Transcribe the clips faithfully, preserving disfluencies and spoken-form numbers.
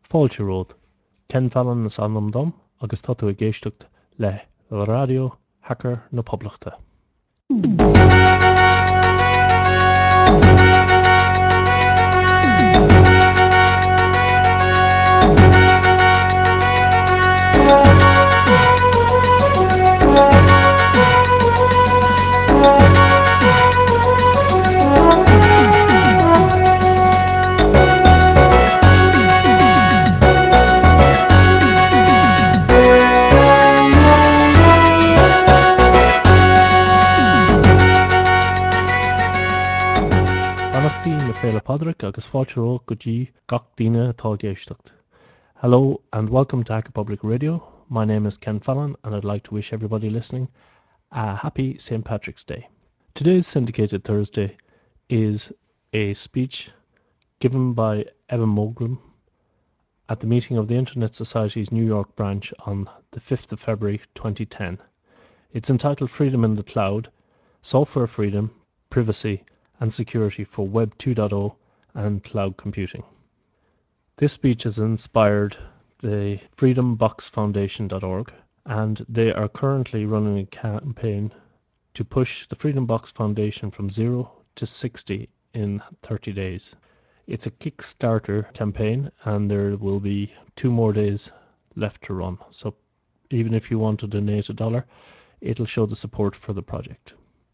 Fáilte Ród, Ken Fallon is anam dom, agus tá tú a géisteacht le radio Hacker na Poblachta. Na Féile Padraig agus Fáilte Ród go dtí gach daoine atá géisteacht. Hello and welcome to Hacker Public Radio. My name is Ken Fallon and I'd like to wish everybody listening a happy Saint Patrick's Day. Today's Syndicated Thursday is a speech given by Evan Moglen at the meeting of the Internet Society's New York branch on the fifth of February twenty ten. It's entitled Freedom in the Cloud, Software Freedom, Privacy and Security for Web two point oh and Cloud Computing. This speech has inspired the freedom box foundation dot org, and they are currently running a campaign to push the Freedom Box Foundation from zero to sixty in thirty days. It's a Kickstarter campaign and there will be two more days left to run. So even if you want to donate a dollar, it'll show the support for the project.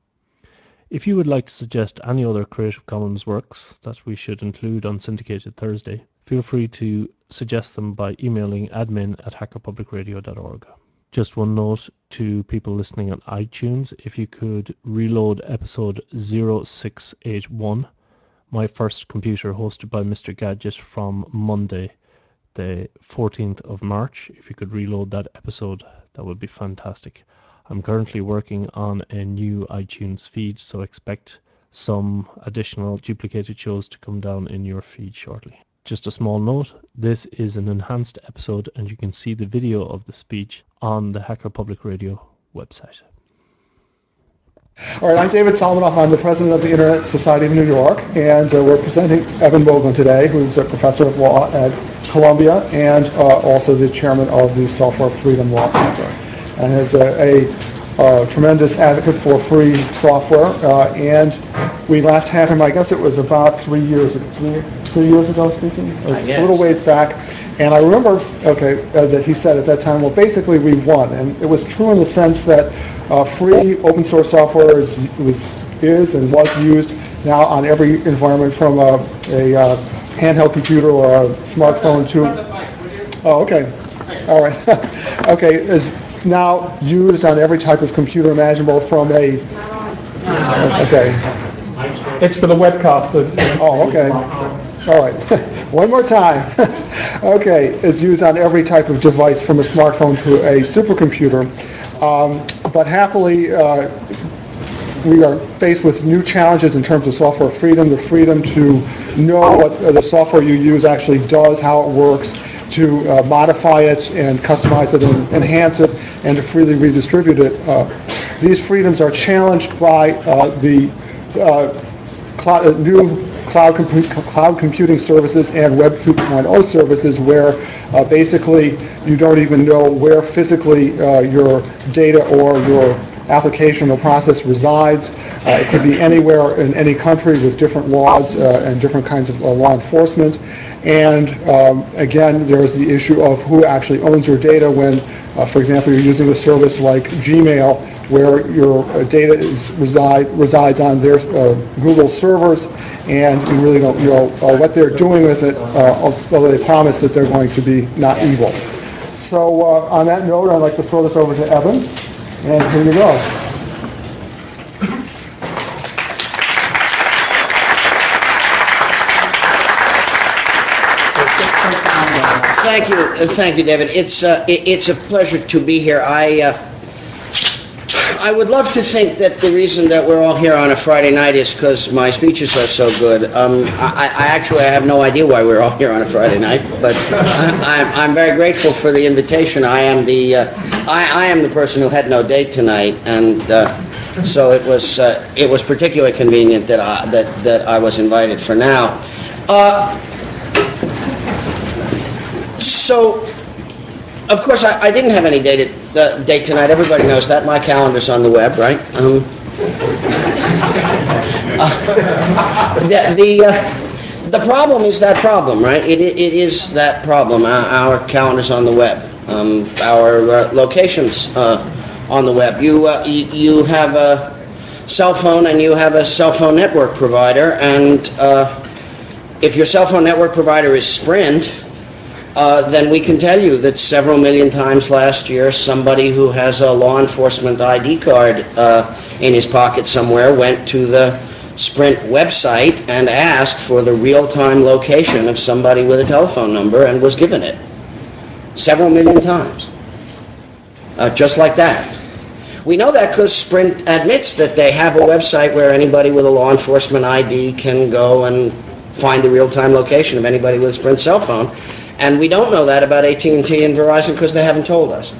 If you would like to suggest any other Creative Commons works that we should include on Syndicated Thursday, feel free to suggest them by emailing admin at hacker public radio dot org. Just one note to people listening on iTunes, if you could reload episode zero six eight one, My First Computer, hosted by Mister Gadget, from Monday, the fourteenth of March. If you could reload that episode, that would be fantastic. I'm currently working on a new iTunes feed, so expect some additional duplicated shows to come down in your feed shortly. Just a small note, this is an enhanced episode and you can see the video of the speech on the Hacker Public Radio website. All right, I'm David Solomon. I'm the president of the Internet Society of New York, and uh, we're presenting Evan Moglen today, who's a professor of law at Columbia and uh, also the chairman of the Software Freedom Law Center, and is a, a, a tremendous advocate for free software. Uh, and we last had him, I guess it was about three years, three, three years ago speaking? It was a little ways back. And I remember, okay, uh, that he said at that time, well, basically we've won. And it was true in the sense that uh, free open source software is, was, is and was used now on every environment, from a, a uh, handheld computer or a smartphone to... Oh, okay. All right. Okay, is now used on every type of computer imaginable, from a... Okay. It's for the webcast. Oh, okay. All right. One more time. Okay, is used on every type of device, from a smartphone to a supercomputer. Um, but happily, uh, we are faced with new challenges in terms of software freedom, the freedom to know what the software you use actually does, how it works, to uh, modify it and customize it and enhance it, and to freely redistribute it. Uh, these freedoms are challenged by uh, the uh, cloud, new cloud, compu- cloud computing services and Web two point oh services, where uh, basically you don't even know where physically uh, your data or your application or process resides. Uh, it could be anywhere in any country with different laws uh, and different kinds of uh, law enforcement. And um, again, there's the issue of who actually owns your data when, uh, for example, you're using a service like Gmail, where your uh, data is reside resides on their uh, Google servers, and you really don't know uh, what they're doing with it, uh, although they promise that they're going to be not evil. So uh, on that note, I'd like to throw this over to Evan, and here you go. Thank you, uh, thank you, David. It's uh, it, it's a pleasure to be here. I uh, I would love to think that the reason that we're all here on a Friday night is because my speeches are so good. Um, I, I actually I have no idea why we're all here on a Friday night, but I, I'm I'm very grateful for the invitation. I am the uh, I, I am the person who had no date tonight, and uh, so it was uh, it was particularly convenient that I, that that I was invited for now. Uh, so, of course, I, I didn't have any date, uh, date tonight. Everybody knows that. My calendar's on the web, right? Um, uh, the the, uh, the problem is that problem, right? It, it is that problem. Our, our calendar's on the web. Um, our uh, locations uh, on the web. You, uh, you you have a cell phone and you have a cell phone network provider, and uh, if your cell phone network provider is Sprint, Uh, then we can tell you that several million times last year, somebody who has a law enforcement I D card uh, in his pocket somewhere went to the Sprint website and asked for the real-time location of somebody with a telephone number and was given it. Several million times. Uh, just like that. We know that because Sprint admits that they have a website where anybody with a law enforcement I D can go and find the real-time location of anybody with a Sprint cell phone. And we don't know that about A T and T and Verizon because they haven't told us.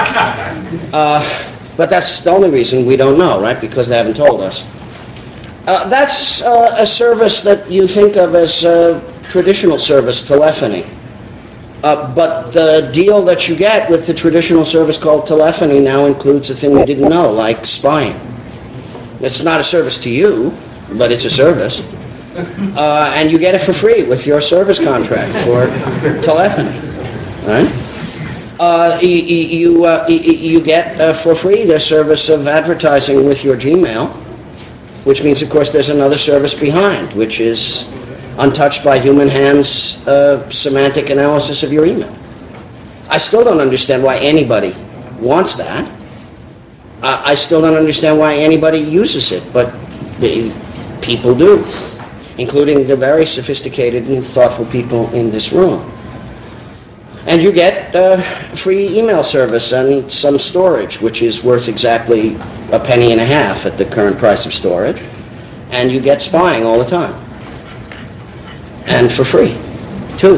Uh, but that's the only reason we don't know, right? Because they haven't told us. Uh, that's uh, a service that you think of as uh, traditional service, telephony. Uh, but the deal that you get with the traditional service called telephony now includes a thing you didn't know, like spying. It's not a service to you, but it's a service. Uh, and you get it for free with your service contract for telephony, right? Uh, you you, uh, you get uh, for free the service of advertising with your Gmail, which means, of course, there's another service behind, which is untouched by human hands, uh, semantic analysis of your email. I still don't understand why anybody wants that. Uh, I still don't understand why anybody uses it, but they, people do, including the very sophisticated and thoughtful people in this room. And you get uh, free email service and some storage, which is worth exactly a penny and a half at the current price of storage. And you get spying all the time. And for free, too.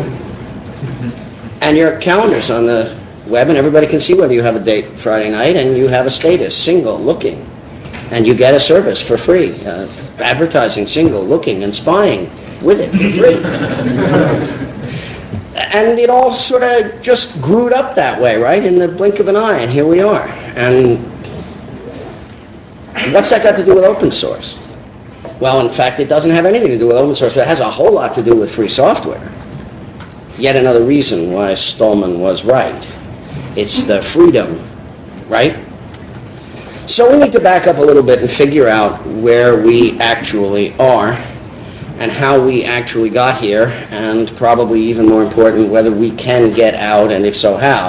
And your calendar's on the web, and everybody can see whether you have a date Friday night, and you have a status, single, looking. And you get a service for free, uh, advertising, single, looking, and spying with it for free. And it all sort of just grewed up that way, right, in the blink of an eye, and here we are. And what's that got to do with open source? Well, in fact, it doesn't have anything to do with open source, but it has a whole lot to do with free software. Yet another reason why Stallman was right. It's the freedom, right? So we need to back up a little bit and figure out where we actually are and how we actually got here, and probably even more important, whether we can get out, and if so, how.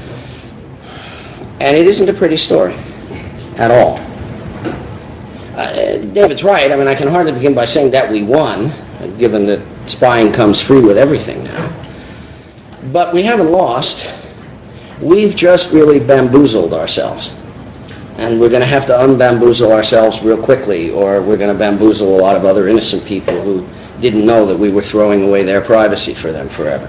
And it isn't a pretty story at all. Uh, David's right. I mean, I can hardly begin by saying that we won, given that spying comes free with everything now. But we haven't lost. We've just really bamboozled ourselves. And we're going to have to unbamboozle ourselves real quickly, or we're going to bamboozle a lot of other innocent people who didn't know that we were throwing away their privacy for them forever.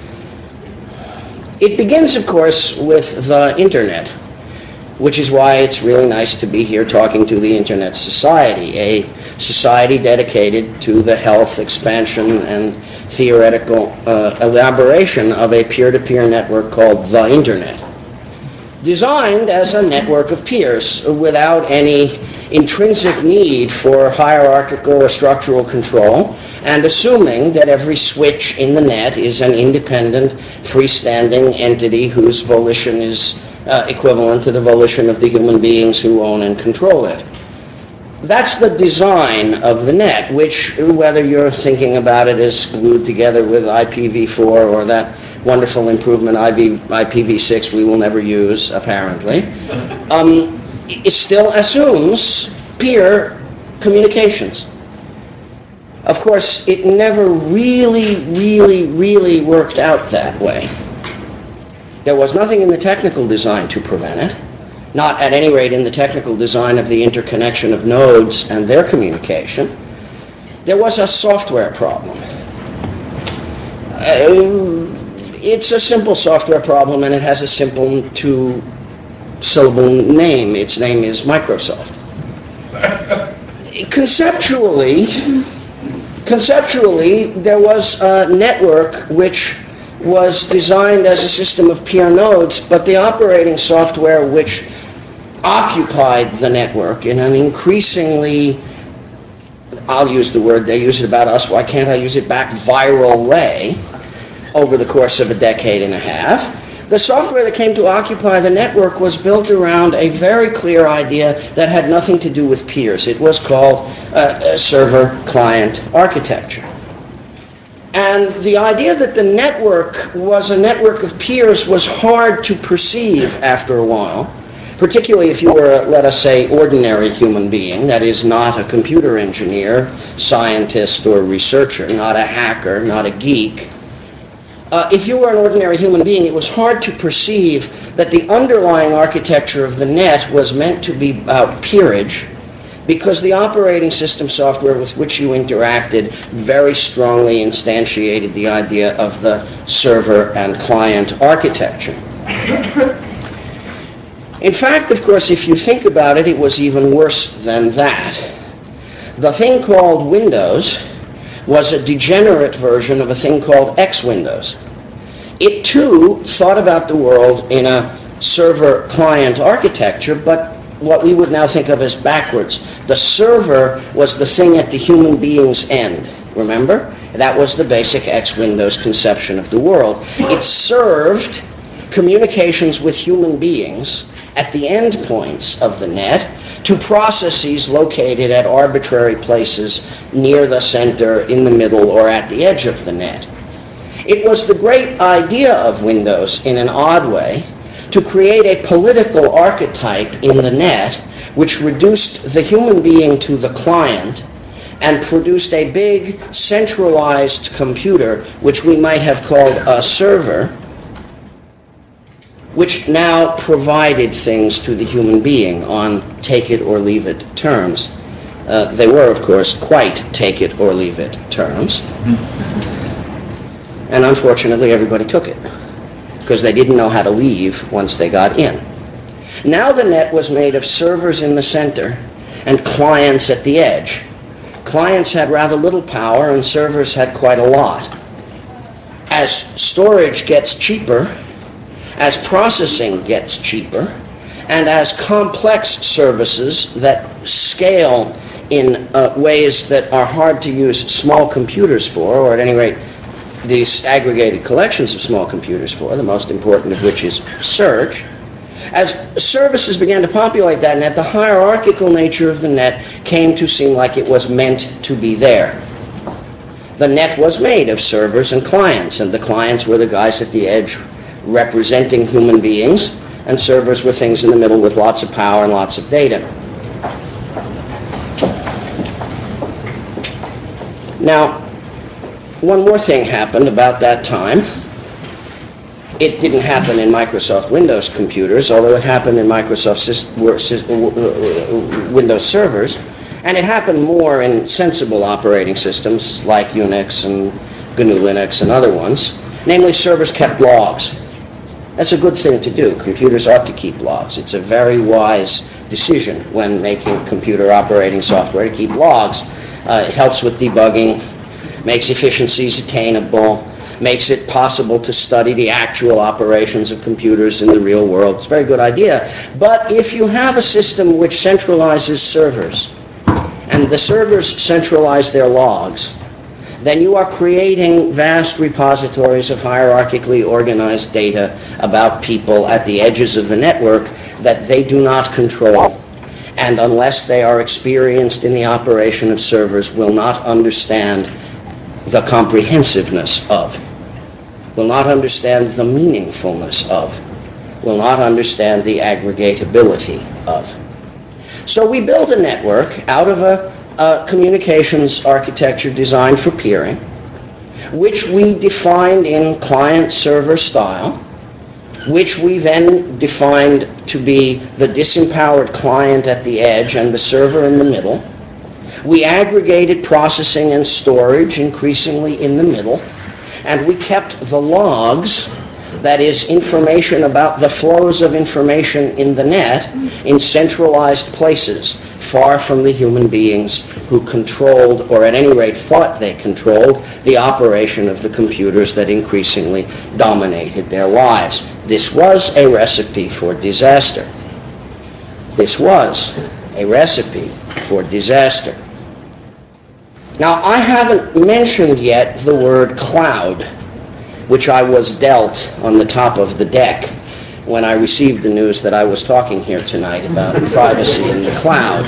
It begins, of course, with the Internet, which is why it's really nice to be here talking to the Internet Society, a society dedicated to the health, expansion, and theoretical uh, elaboration of a peer-to-peer network called the Internet, designed as a network of peers without any intrinsic need for hierarchical or structural control, and assuming that every switch in the net is an independent, freestanding entity whose volition is uh, equivalent to the volition of the human beings who own and control it. That's the design of the net, which, whether you're thinking about it as glued together with I P v four or that wonderful improvement I P v six we will never use, apparently, um, it still assumes peer communications. Of course, it never really, really, really worked out that way. There was nothing in the technical design to prevent it, not at any rate in the technical design of the interconnection of nodes and their communication. There was a software problem. Uh, It's a simple software problem, and it has a simple two-syllable name. Its name is Microsoft. Conceptually, conceptually, there was a network which was designed as a system of peer nodes, but the operating software which occupied the network in an increasingly, I'll use the word, they use it about us, why can't I use it back, viral way, over the course of a decade and a half. The software that came to occupy the network was built around a very clear idea that had nothing to do with peers. It was called uh, server-client architecture. And the idea that the network was a network of peers was hard to perceive after a while, particularly if you were, let us say, ordinary human being, that is, not a computer engineer, scientist, or researcher, not a hacker, not a geek. Uh, if you were an ordinary human being, it was hard to perceive that the underlying architecture of the net was meant to be about peerage, because the operating system software with which you interacted very strongly instantiated the idea of the server and client architecture. In fact, of course, if you think about it, it was even worse than that. The thing called Windows was a degenerate version of a thing called X Windows. It too thought about the world in a server-client architecture, but what we would now think of as backwards. The server was the thing at the human being's end, remember? That was the basic X Windows conception of the world. It served communications with human beings at the endpoints of the net to processes located at arbitrary places near the center, in the middle, or at the edge of the net. It was the great idea of Windows, in an odd way, to create a political archetype in the net which reduced the human being to the client and produced a big centralized computer, which we might have called a server, which now provided things to the human being on take-it-or-leave-it terms. Uh, they were, of course, quite take-it-or-leave-it terms. And unfortunately, everybody took it, because they didn't know how to leave once they got in. Now the net was made of servers in the center and clients at the edge. Clients had rather little power, and servers had quite a lot. As storage gets cheaper, as processing gets cheaper, and as complex services that scale in uh, ways that are hard to use small computers for, or at any rate these aggregated collections of small computers for, the most important of which is search, as services began to populate that net, the hierarchical nature of the net came to seem like it was meant to be there. The net was made of servers and clients, and the clients were the guys at the edge representing human beings, and servers were things in the middle with lots of power and lots of data. Now, one more thing happened about that time. It didn't happen in Microsoft Windows computers, although it happened in Microsoft Windows servers, and it happened more in sensible operating systems like Unix and G N U Linux and other ones. Namely, servers kept logs. That's a good thing to do. Computers ought to keep logs. It's a very wise decision when making computer operating software to keep logs. Uh, it helps with debugging, makes efficiencies attainable, makes it possible to study the actual operations of computers in the real world. It's a very good idea. But if you have a system which centralizes servers, and the servers centralize their logs, then you are creating vast repositories of hierarchically organized data about people at the edges of the network that they do not control, and unless they are experienced in the operation of servers, will not understand the comprehensiveness of, will not understand the meaningfulness of, will not understand the aggregatability of. So we built a network out of a Uh, communications architecture designed for peering, which we defined in client-server style, which we then defined to be the disempowered client at the edge and the server in the middle. We aggregated processing and storage increasingly in the middle, and we kept the logs That is, information about the flows of information in the net in centralized places, far from the human beings who controlled, or at any rate thought they controlled, the operation of the computers that increasingly dominated their lives. This was a recipe for disaster. This was a recipe for disaster. Now, I haven't mentioned yet the word cloud, which I was dealt on the top of the deck when I received the news that I was talking here tonight about privacy in the cloud.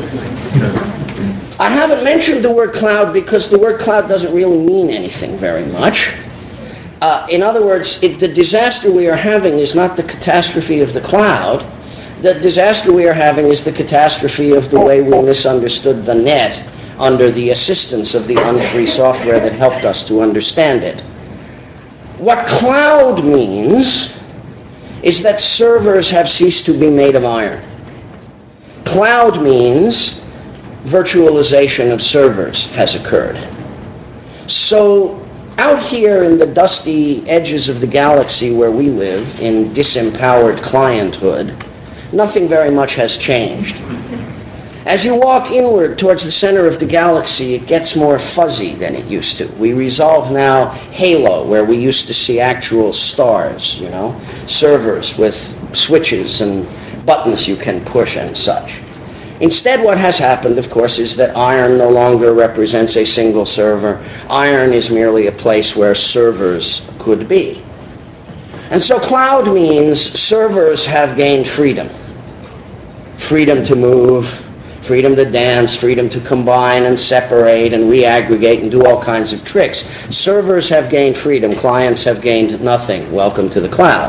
I haven't mentioned the word cloud because the word cloud doesn't really mean anything very much. Uh, in other words, it, the disaster we are having is not the catastrophe of the cloud. The disaster we are having is the catastrophe of the way we misunderstood the net under the assistance of the unfree software that helped us to understand it. What cloud means is that servers have ceased to be made of iron. Cloud means virtualization of servers has occurred. So out here in the dusty edges of the galaxy where we live, in disempowered clienthood, nothing very much has changed. As you walk inward towards the center of the galaxy, it gets more fuzzy than it used to. We resolve now halo, where we used to see actual stars, you know, servers with switches and buttons you can push and such. Instead, what has happened, of course, is that iron no longer represents a single server. Iron is merely a place where servers could be. And so cloud means servers have gained freedom. Freedom to move, freedom to dance, freedom to combine and separate and reaggregate and do all kinds of tricks. Servers have gained freedom. Clients have gained nothing. Welcome to the cloud.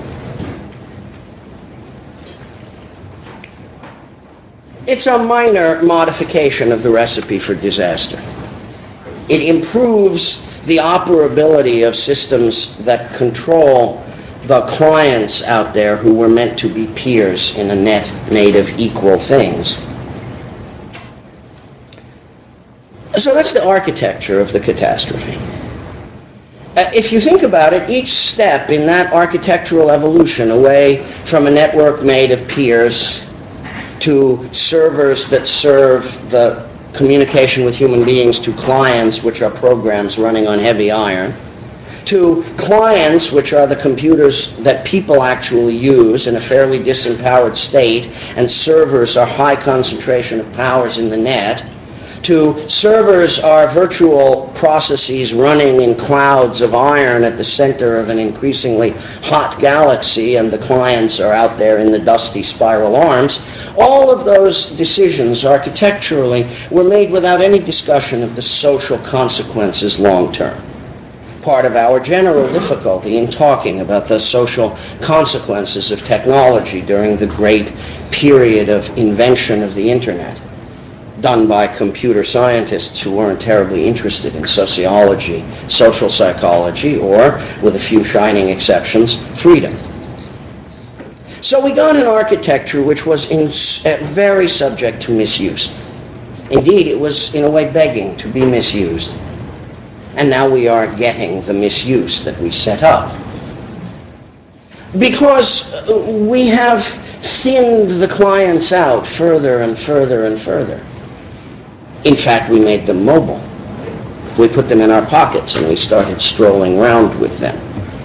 It's a minor modification of the recipe for disaster. It improves the operability of systems that control the clients out there who were meant to be peers in a net made of equal things. So that's the architecture of the catastrophe. Uh, if you think about it, each step in that architectural evolution away from a network made of peers to servers that serve the communication with human beings to clients, which are programs running on heavy iron, to clients, which are the computers that people actually use in a fairly disempowered state, and servers are high concentration of powers in the net, to servers are virtual processes running in clouds of iron at the center of an increasingly hot galaxy, and the clients are out there in the dusty spiral arms. All of those decisions architecturally were made without any discussion of the social consequences long term. Part of our general difficulty in talking about the social consequences of technology during the great period of invention of the internet, done by computer scientists who weren't terribly interested in sociology, social psychology, or, with a few shining exceptions, freedom. So we got an architecture which was in, uh, very subject to misuse. Indeed, it was in a way begging to be misused. And now we are getting the misuse that we set up. Because we have thinned the clients out further and further and further. In fact, we made them mobile. We put them in our pockets and we started strolling around with them.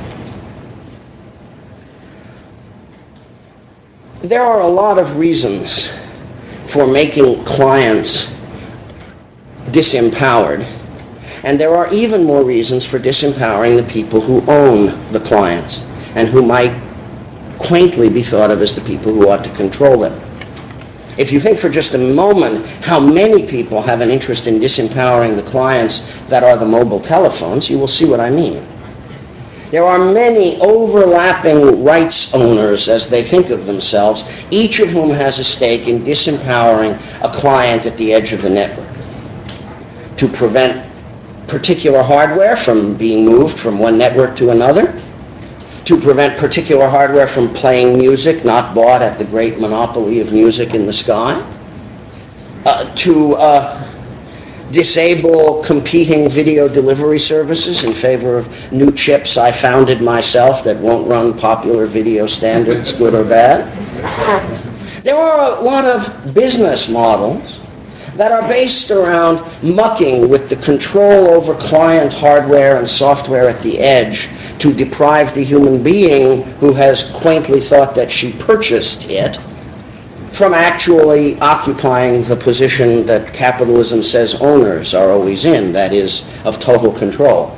There are a lot of reasons for making clients disempowered, and there are even more reasons for disempowering the people who own the clients and who might quaintly be thought of as the people who ought to control them. If you think for just a moment how many people have an interest in disempowering the clients that are the mobile telephones, you will see what I mean. There are many overlapping rights owners, as they think of themselves, each of whom has a stake in disempowering a client at the edge of the network to prevent particular hardware from being moved from one network to another, to prevent particular hardware from playing music not bought at the great monopoly of music in the sky, uh, to uh, disable competing video delivery services in favor of new chips I founded myself that won't run popular video standards, good or bad. There are a lot of business models that are based around mucking with the control over client hardware and software at the edge to deprive the human being who has quaintly thought that she purchased it from actually occupying the position that capitalism says owners are always in, that is, of total control.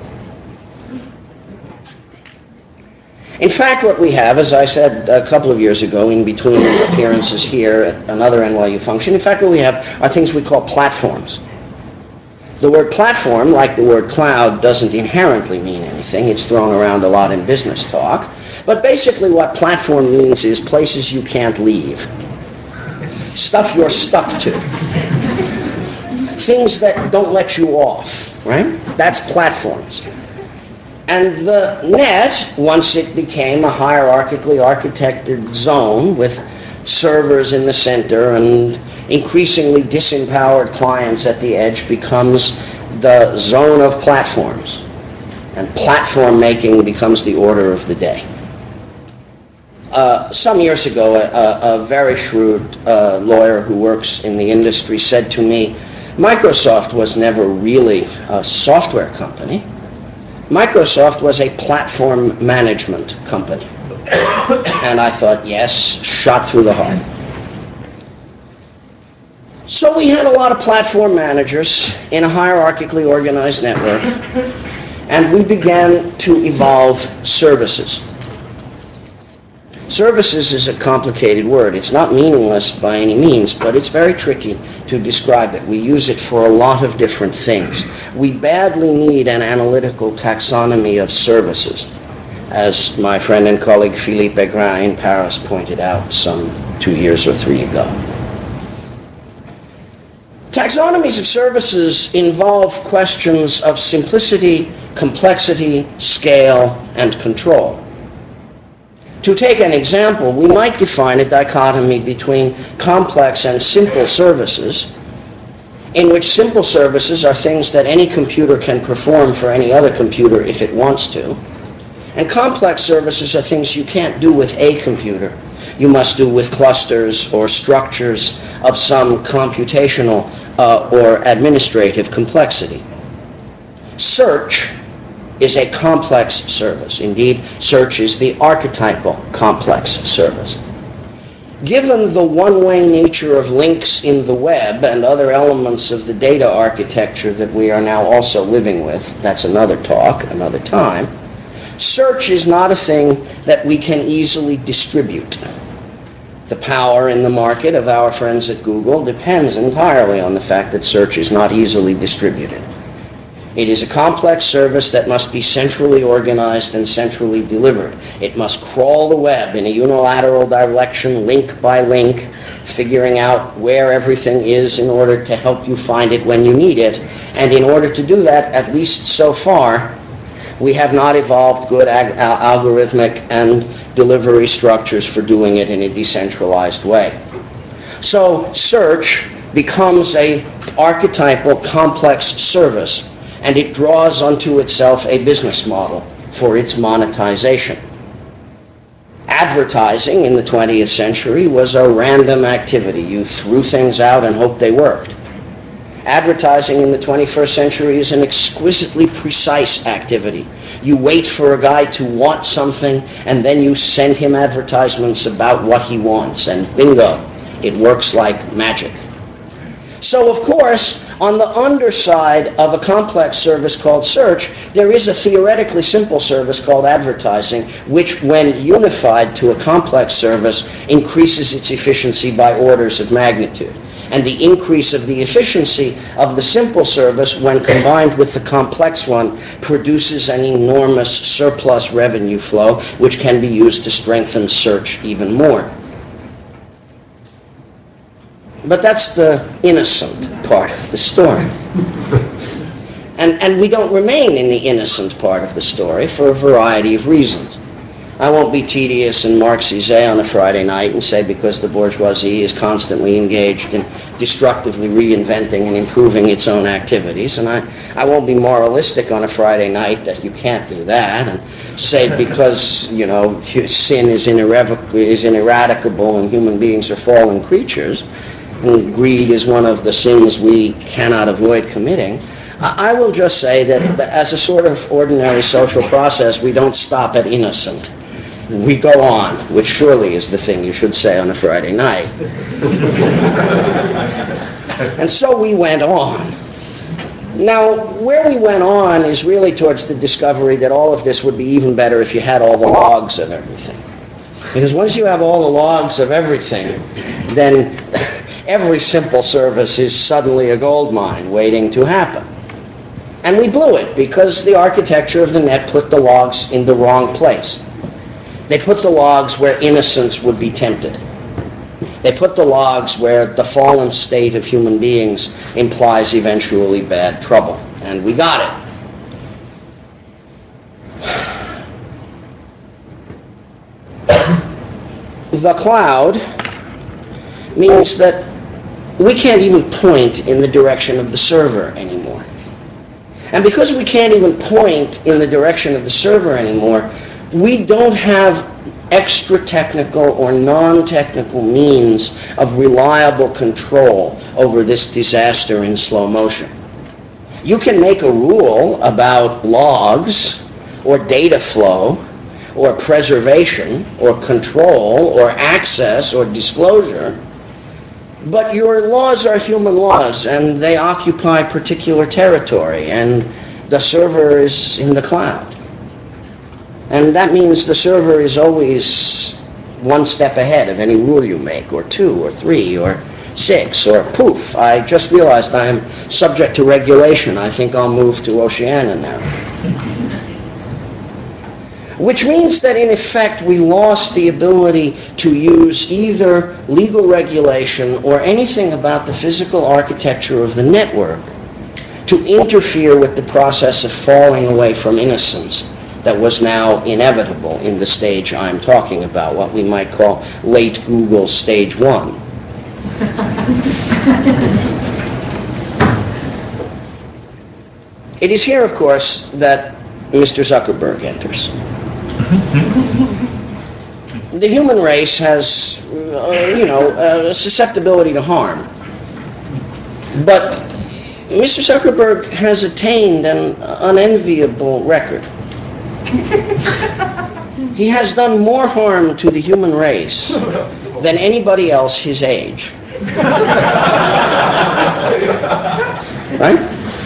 In fact, what we have, as I said a couple of years ago in between appearances here at another N Y U function, in fact what we have are things we call platforms. The word platform, like the word cloud, doesn't inherently mean anything. It's thrown around a lot in business talk. But basically what platform means is places you can't leave. Stuff you're stuck to. Things that don't let you off, right? That's platforms. And the net, once it became a hierarchically architected zone with servers in the center and increasingly disempowered clients at the edge, becomes the zone of platforms. And platform making becomes the order of the day. Uh, some years ago, a, a very shrewd uh, lawyer who works in the industry said to me, Microsoft was never really a software company. Microsoft was a platform management company. And I thought, yes, shot through the heart. So we had a lot of platform managers in a hierarchically organized network, and we began to evolve services. Services is a complicated word. It's not meaningless by any means, but it's very tricky to describe it. We use it for a lot of different things. We badly need an analytical taxonomy of services, as my friend and colleague Philippe Aigrin in Paris pointed out some two years or three ago. Taxonomies of services involve questions of simplicity, complexity, scale, and control. To take an example, we might define a dichotomy between complex and simple services, in which simple services are things that any computer can perform for any other computer if it wants to, and complex services are things you can't do with a computer. You must do with clusters or structures of some computational uh, or administrative complexity. Search is a complex service. Indeed, search is the archetypal complex service. Given the one-way nature of links in the web and other elements of the data architecture that we are now also living with, that's another talk, another time, search is not a thing that we can easily distribute. The power in the market of our friends at Google depends entirely on the fact that search is not easily distributed. It is a complex service that must be centrally organized and centrally delivered. It must crawl the web in a unilateral direction, link by link, figuring out where everything is in order to help you find it when you need it. And in order to do that, at least so far, we have not evolved good ag- algorithmic and delivery structures for doing it in a decentralized way. So search becomes an archetypal complex service, and it draws unto itself a business model for its monetization. Advertising in the twentieth century was a random activity. You threw things out and hoped they worked. Advertising in the twenty-first century is an exquisitely precise activity. You wait for a guy to want something, and then you send him advertisements about what he wants, and bingo, it works like magic. So, of course, on the underside of a complex service called search, there is a theoretically simple service called advertising, which, when unified to a complex service, increases its efficiency by orders of magnitude. And the increase of the efficiency of the simple service, when combined with the complex one, produces an enormous surplus revenue flow, which can be used to strengthen search even more. But that's the innocent part of the story. And, and we don't remain in the innocent part of the story for a variety of reasons. I won't be tedious and Marxiste on a Friday night and say because the bourgeoisie is constantly engaged in destructively reinventing and improving its own activities. And I, I won't be moralistic on a Friday night that you can't do that and say because, you know, sin is, inerevoc- is ineradicable and human beings are fallen creatures and greed is one of the sins we cannot avoid committing. I will just say that as a sort of ordinary social process, we don't stop at innocent. We go on, which surely is the thing you should say on a Friday night. And so we went on. Now, where we went on is really towards the discovery that all of this would be even better if you had all the logs of everything. Because once you have all the logs of everything, then every simple service is suddenly a gold mine waiting to happen. And we blew it because the architecture of the net put the logs in the wrong place. They put the logs where innocence would be tempted. They put the logs where the fallen state of human beings implies eventually bad trouble. And we got it. The cloud means that we can't even point in the direction of the server anymore. And because we can't even point in the direction of the server anymore, we don't have extra technical or non-technical means of reliable control over this disaster in slow motion. You can make a rule about logs or data flow or preservation or control or access or disclosure, but your laws are human laws and they occupy particular territory and the server is in the cloud. And that means the server is always one step ahead of any rule you make, or two, or three, or six, or poof, I just realized I am subject to regulation. I think I'll move to Oceania now. Which means that in effect we lost the ability to use either legal regulation or anything about the physical architecture of the network to interfere with the process of falling away from innocence that was now inevitable in the stage I'm talking about, what we might call late Google stage one. It is here, of course, that Mister Zuckerberg enters. The human race has, uh, you know, a susceptibility to harm. But Mister Zuckerberg has attained an unenviable record. He has done more harm to the human race than anybody else his age. Right?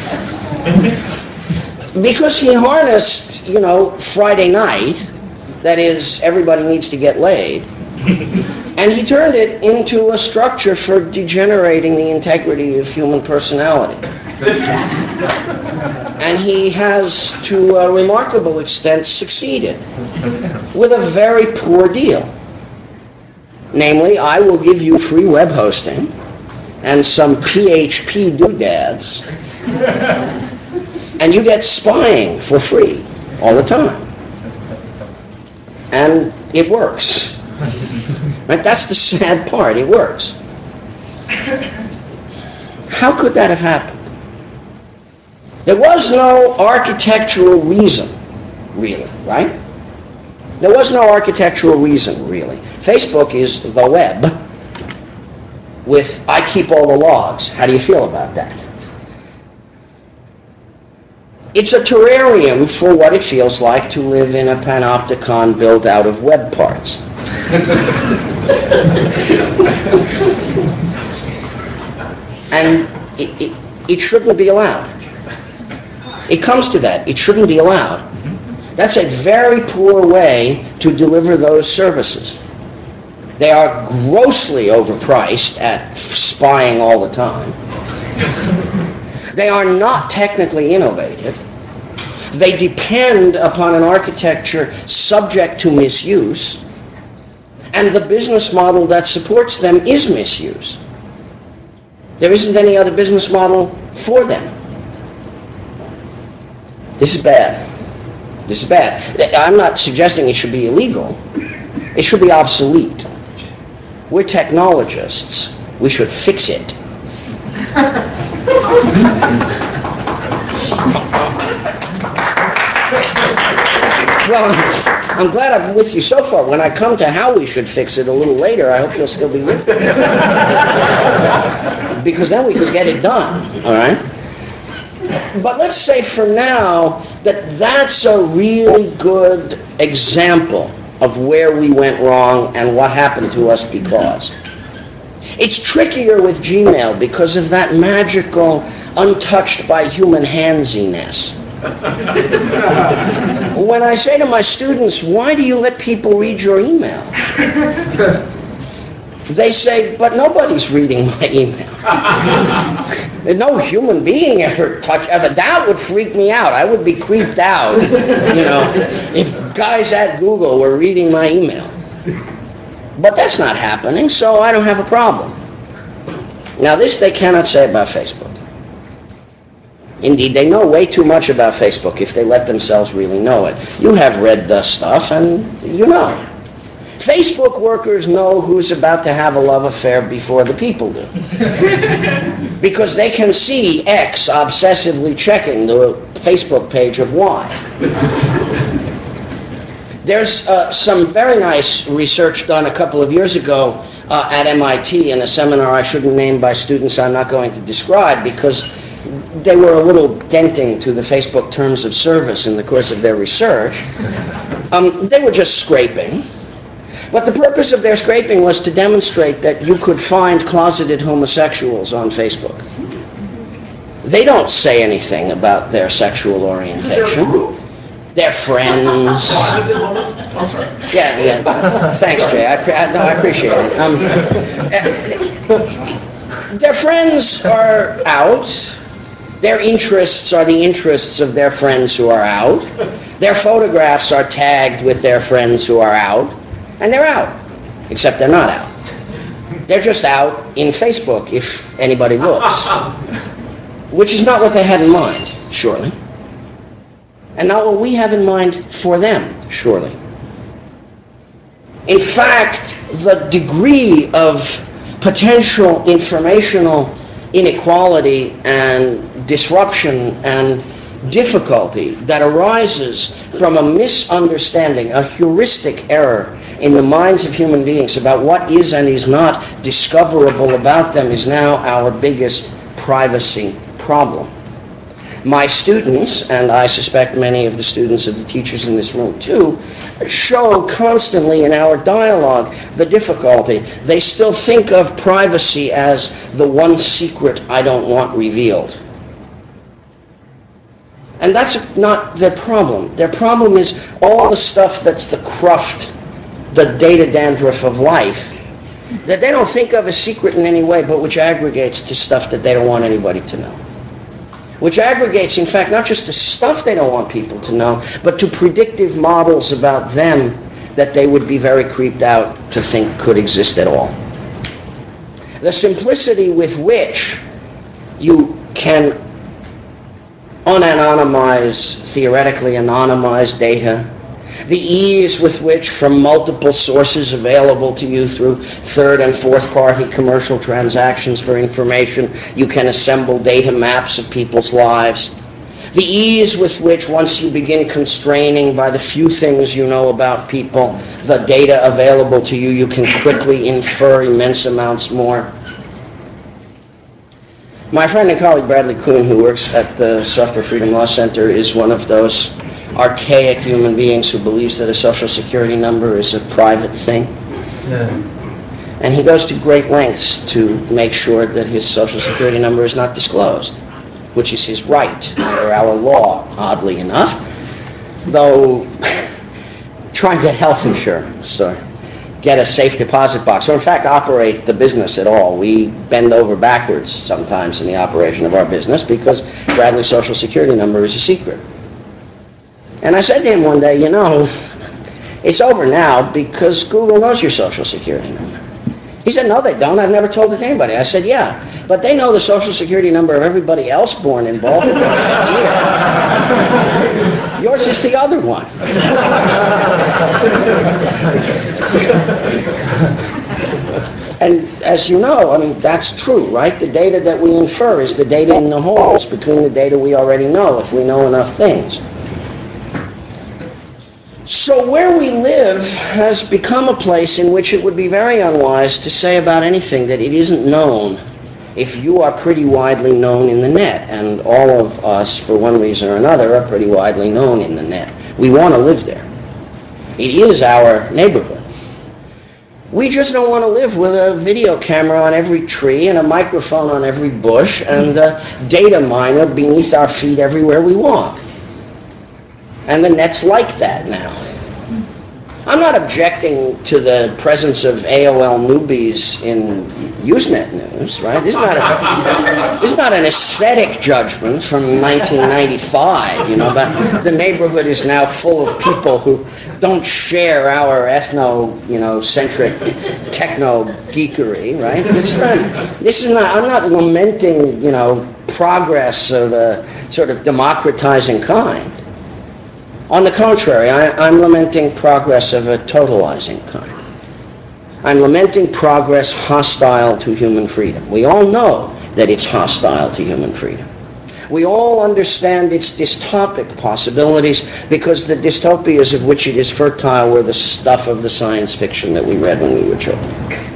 Because he harnessed, you know, Friday night, that is, everybody needs to get laid, and he turned it into a structure for degenerating the integrity of human personality. And he has, to a remarkable extent, succeeded with a very poor deal. Namely, I will give you free web hosting and some P H P doodads, and you get spying for free all the time. And it works. Right? That's the sad part. It works. How could that have happened? There was no architectural reason, really, right? There was no architectural reason, really. Facebook is the web with I keep all the logs. How do you feel about that? It's a terrarium for what it feels like to live in a panopticon built out of web parts. And it, it, it shouldn't be allowed. It comes to that. It shouldn't be allowed. That's a very poor way to deliver those services. They are grossly overpriced at spying all the time. They are not technically innovative. They depend upon an architecture subject to misuse, and the business model that supports them is misuse. There isn't any other business model for them. This is bad. This is bad. I'm not suggesting it should be illegal. It should be obsolete. We're technologists. We should fix it. Well, I'm glad I'm with you so far. When I come to how we should fix it a little later, I hope you'll still be with me. Because then we could get it done, all right? But let's say for now that that's a really good example of where we went wrong and what happened to us because. It's trickier with Gmail because of that magical, untouched by human handsiness. When I say to my students, why do you let people read your email? They say, but nobody's reading my email. No human being ever touched, ever. That would freak me out. I would be creeped out, you know, if guys at Google were reading my email. But that's not happening, so I don't have a problem. Now, this they cannot say about Facebook. Indeed, they know way too much about Facebook if they let themselves really know it. You have read the stuff, and you know. Facebook workers know who's about to have a love affair before the people do. Because they can see X obsessively checking the Facebook page of Y. There's uh, some very nice research done a couple of years ago uh, at M I T in a seminar I shouldn't name by students I'm not going to describe because they were a little denting to the Facebook terms of service in the course of their research. Um, they were just scraping. But the purpose of their scraping was to demonstrate that you could find closeted homosexuals on Facebook. They don't say anything about their sexual orientation. Their friends. Oh, sorry. Yeah, yeah. Thanks, Jay. I, I, no, I appreciate it. Um, their friends are out. Their interests are the interests of their friends who are out. Their photographs are tagged with their friends who are out. And they're out. Except they're not out. They're just out in Facebook if anybody looks. Which is not what they had in mind, surely. And not what we have in mind for them, surely. In fact, the degree of potential informational inequality and disruption and difficulty that arises from a misunderstanding, a heuristic error in the minds of human beings about what is and is not discoverable about them is now our biggest privacy problem. My students, and I suspect many of the students of the teachers in this room too, show constantly in our dialogue the difficulty. They still think of privacy as the one secret I don't want revealed. And that's not their problem. Their problem is all the stuff that's the cruft, the data dandruff of life, that they don't think of as secret in any way, but which aggregates to stuff that they don't want anybody to know. Which aggregates, in fact, not just to stuff they don't want people to know, but to predictive models about them that they would be very creeped out to think could exist at all. The simplicity with which you can unanonymize, theoretically anonymize data, the ease with which from multiple sources available to you through third and fourth party commercial transactions for information, you can assemble data maps of people's lives. The ease with which once you begin constraining by the few things you know about people, the data available to you, you can quickly infer immense amounts more. My friend and colleague Bradley Kuhn, who works at the Software Freedom Law Center, is one of those archaic human beings who believes that a social security number is a private thing. Yeah. And he goes to great lengths to make sure that his social security number is not disclosed, which is his right under our law, oddly enough. Though, try and get health insurance or get a safe deposit box, or in fact operate the business at all. We bend over backwards sometimes in the operation of our business because Bradley's social security number is a secret. And I said to him one day, you know, it's over now because Google knows your social security number. He said, no, they don't. I've never told it to anybody. I said, yeah, but they know the social security number of everybody else born in Baltimore that year. Yours is the other one. And as you know, I mean, that's true, right? The data that we infer is the data in the holes between the data we already know, if we know enough things. So where we live has become a place in which it would be very unwise to say about anything that it isn't known if you are pretty widely known in the net. And all of us, for one reason or another, are pretty widely known in the net. We want to live there. It is our neighborhood. We just don't want to live with a video camera on every tree and a microphone on every bush and a data miner beneath our feet everywhere we walk. And the net's like that now. I'm not objecting to the presence of A O L newbies in Usenet News, right? This is not a, this is not an aesthetic judgment from nineteen ninety-five, you know, but the neighborhood is now full of people who don't share our ethno, you know, centric techno geekery, right? It's not, this is not, I'm not lamenting, you know, progress of a sort of democratizing kind. On the contrary, I, I'm lamenting progress of a totalizing kind. I'm lamenting progress hostile to human freedom. We all know that it's hostile to human freedom. We all understand its dystopic possibilities because the dystopias of which it is fertile were the stuff of the science fiction that we read when we were children.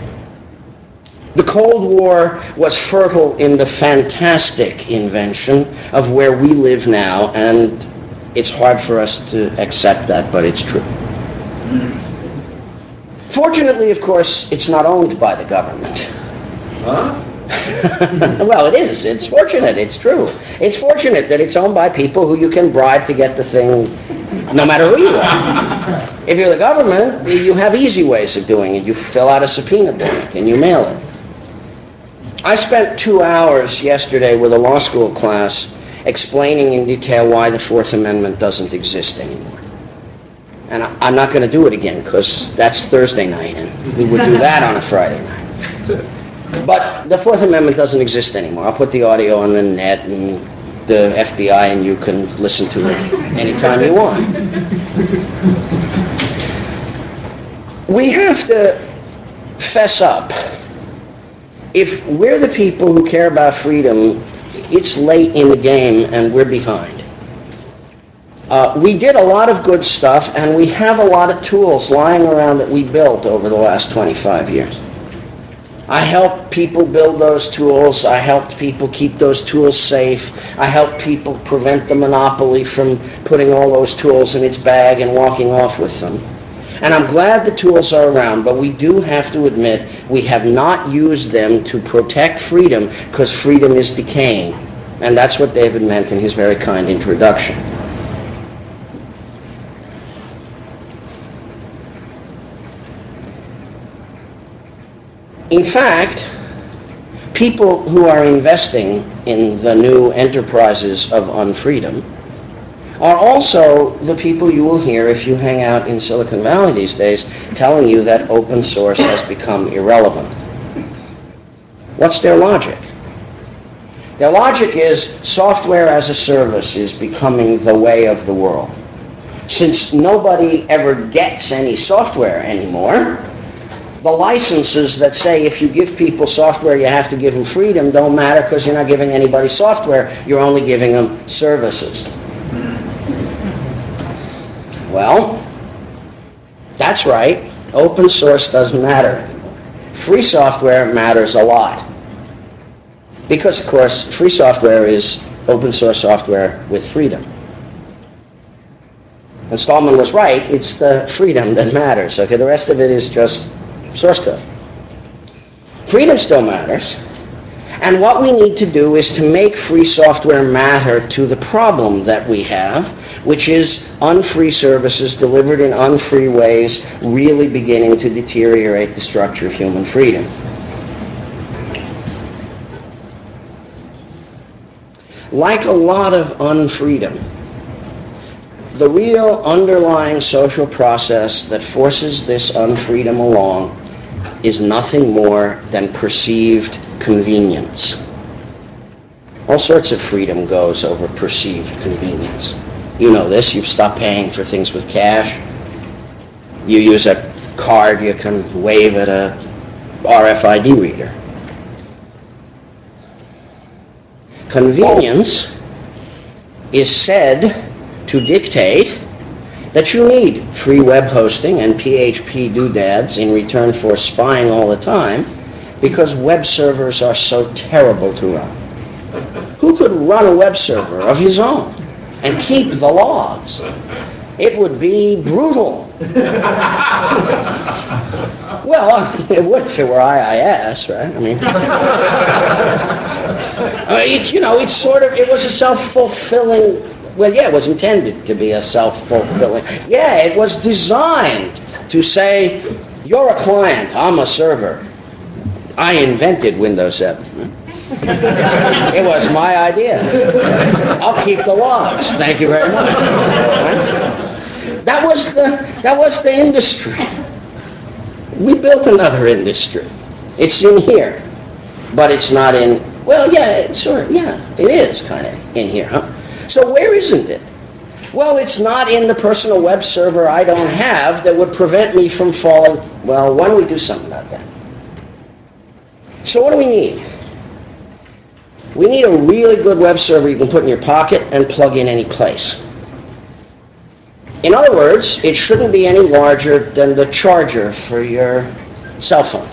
The Cold War was fertile in the fantastic invention of where we live now, and it's hard for us to accept that, but it's true. Fortunately, of course, it's not owned by the government. Huh? Well, it is. It's fortunate. It's true. It's fortunate that it's owned by people who you can bribe to get the thing no matter who you are. If you're the government, you have easy ways of doing it. You fill out a subpoena blank and you mail it. I spent two hours yesterday with a law school class explaining in detail why the Fourth Amendment doesn't exist anymore. And I'm not going to do it again because that's Thursday night, and we would do that on a Friday night. But the Fourth Amendment doesn't exist anymore. I'll put the audio on the net, and the F B I and you can listen to it anytime you want. We have to fess up. If we're the people who care about freedom, it's late in the game and we're behind. Uh, we did a lot of good stuff, and we have a lot of tools lying around that we built over the last twenty-five years. I helped people build those tools. I helped people keep those tools safe. I helped people prevent the monopoly from putting all those tools in its bag and walking off with them. And I'm glad the tools are around, but we do have to admit we have not used them to protect freedom because freedom is decaying. And that's what David meant in his very kind introduction. In fact, people who are investing in the new enterprises of unfreedom are also the people you will hear if you hang out in Silicon Valley these days telling you that open source has become irrelevant. What's their logic? Their logic is software as a service is becoming the way of the world. Since nobody ever gets any software anymore, the licenses that say if you give people software you have to give them freedom don't matter because you're not giving anybody software, you're only giving them services. Well, that's right. Open source doesn't matter. Free software matters a lot. Because, of course, free software is open source software with freedom. And Stallman was right. It's the freedom that matters. Okay, the rest of it is just source code. Freedom still matters. And what we need to do is to make free software matter to the problem that we have, which is unfree services delivered in unfree ways really beginning to deteriorate the structure of human freedom. Like a lot of unfreedom, the real underlying social process that forces this unfreedom along is nothing more than perceived convenience. All sorts of freedom goes over perceived convenience. You know this. You've stopped paying for things with cash. You use a card you can wave at a R F I D reader. Convenience is said to dictate that you need free web hosting and P H P doodads in return for spying all the time because web servers are so terrible to run. Who could run a web server of his own and keep the logs? It would be brutal. Well, it would if it were I I S, right? I mean, uh, it's, you know, it's sort of, it was a self-fulfilling, well, yeah, it was intended to be a self-fulfilling. Yeah, it was designed to say, you're a client, I'm a server. I invented Windows seven. It was my idea. I'll keep the logs. Thank you very much. Right? That was the that was the industry. We built another industry. It's in here, but it's not in. Well, yeah, it's sort of, yeah, it is kind of in here, huh? So where isn't it? Well, it's not in the personal web server I don't have that would prevent me from falling. Well, why don't we do something about that? So what do we need? We need a really good web server you can put in your pocket and plug in any place. In other words, it shouldn't be any larger than the charger for your cell phone.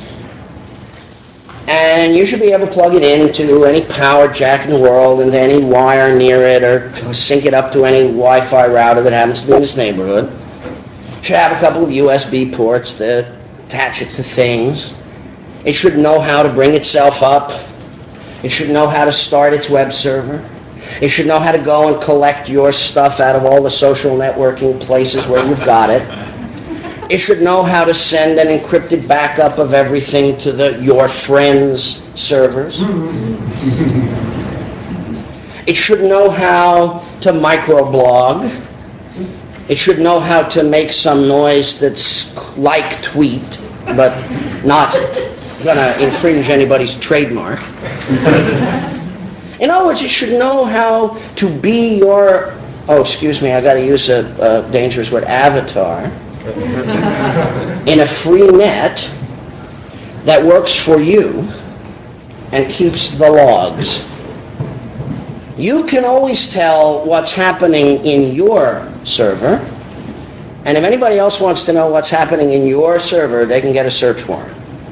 And you should be able to plug it into any power jack in the world, into any wire near it, or sync it up to any Wi-Fi router that happens to be in this neighborhood. It should have a couple of U S B ports that attach it to things. It should know how to bring itself up. It should know how to start its web server. It should know how to go and collect your stuff out of all the social networking places where you've got it. It should know how to send an encrypted backup of everything to the your friends' servers. It should know how to microblog. It should know how to make some noise that's like tweet, but not going to infringe anybody's trademark. In other words, it should know how to be your, oh, excuse me, I got to use a, a dangerous word, avatar, in a free net that works for you and keeps the logs. You can always tell what's happening in your server, and if anybody else wants to know what's happening in your server, they can get a search warrant.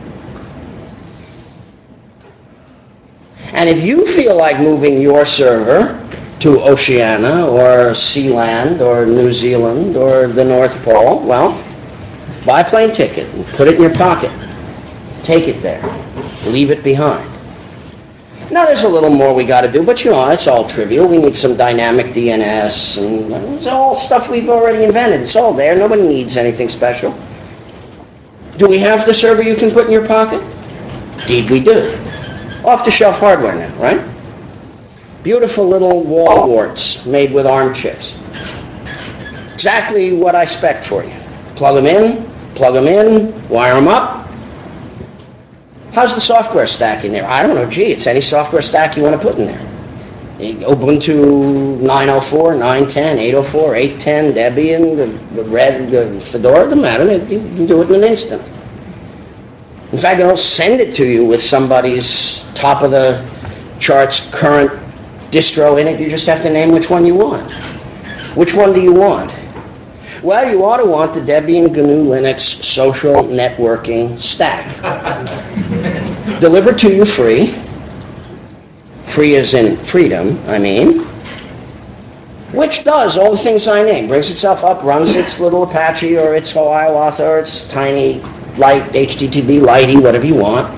And if you feel like moving your server to Oceania or Sealand or New Zealand or the North Pole, well, buy a plane ticket and put it in your pocket. Take it there. Leave it behind. Now, there's a little more we got to do, but you know, it's all trivial. We need some dynamic D N S, and it's all stuff we've already invented. It's all there. Nobody needs anything special. Do we have the server you can put in your pocket? Indeed, we do. Off-the-shelf hardware now, right? Beautiful little wall warts made with ARM chips. Exactly what I spec for you. Plug them in, plug them in, wire them up. How's the software stack in there? I don't know. Gee, it's any software stack you want to put in there. Ubuntu nine oh four, nine ten, eight oh four, eight ten, Debian, the, the Red, the Fedora, doesn't matter. You can do it in an instant. In fact, they'll send it to you with somebody's top of the charts current distro in it. You just have to name which one you want. Which one do you want? Well, you ought to want the Debian G N U Linux social networking stack. Delivered to you free. Free as in freedom, I mean. Which does all the things I named. Brings itself up, runs its little Apache or its Hiawatha or its tiny light H T T P Lighty, whatever you want.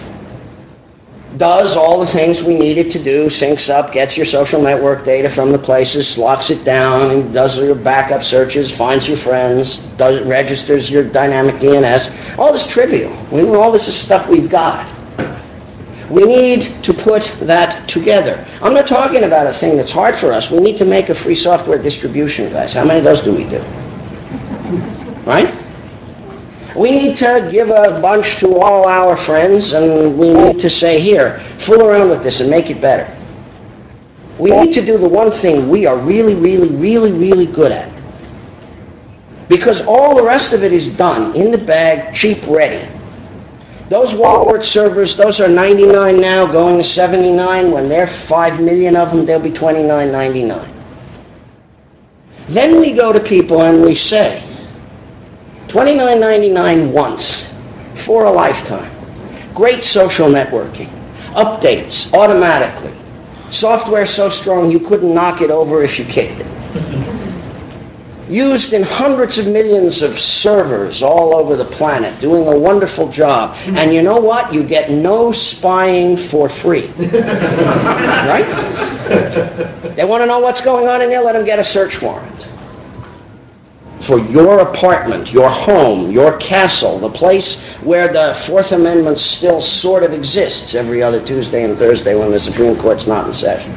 Does all the things we need it to do, syncs up, gets your social network data from the places, locks it down, and does your backup searches, finds your friends, does registers your dynamic D N S. All this trivial. We know all this is stuff we've got. We need to put that together. I'm not talking about a thing that's hard for us. We need to make a free software distribution, guys. How many of those do we do? Right? We need to give a bunch to all our friends, and we need to say, here, fool around with this and make it better. We need to do the one thing we are really, really, really, really good at. Because all the rest of it is done, in the bag, cheap, ready. Those Walmart servers, those are ninety-nine now, going to seventy-nine. When there are five million of them, they'll be twenty-nine ninety-nine. Then we go to people and we say, twenty-nine ninety-nine once, for a lifetime. Great social networking. Updates automatically. Software so strong you couldn't knock it over if you kicked it. Used in hundreds of millions of servers all over the planet, doing a wonderful job. And you know what? You get no spying for free. Right? They want to know what's going on in there, let them get a search warrant. For your apartment, your home, your castle, the place where the Fourth Amendment still sort of exists every other Tuesday and Thursday when the Supreme Court's not in session.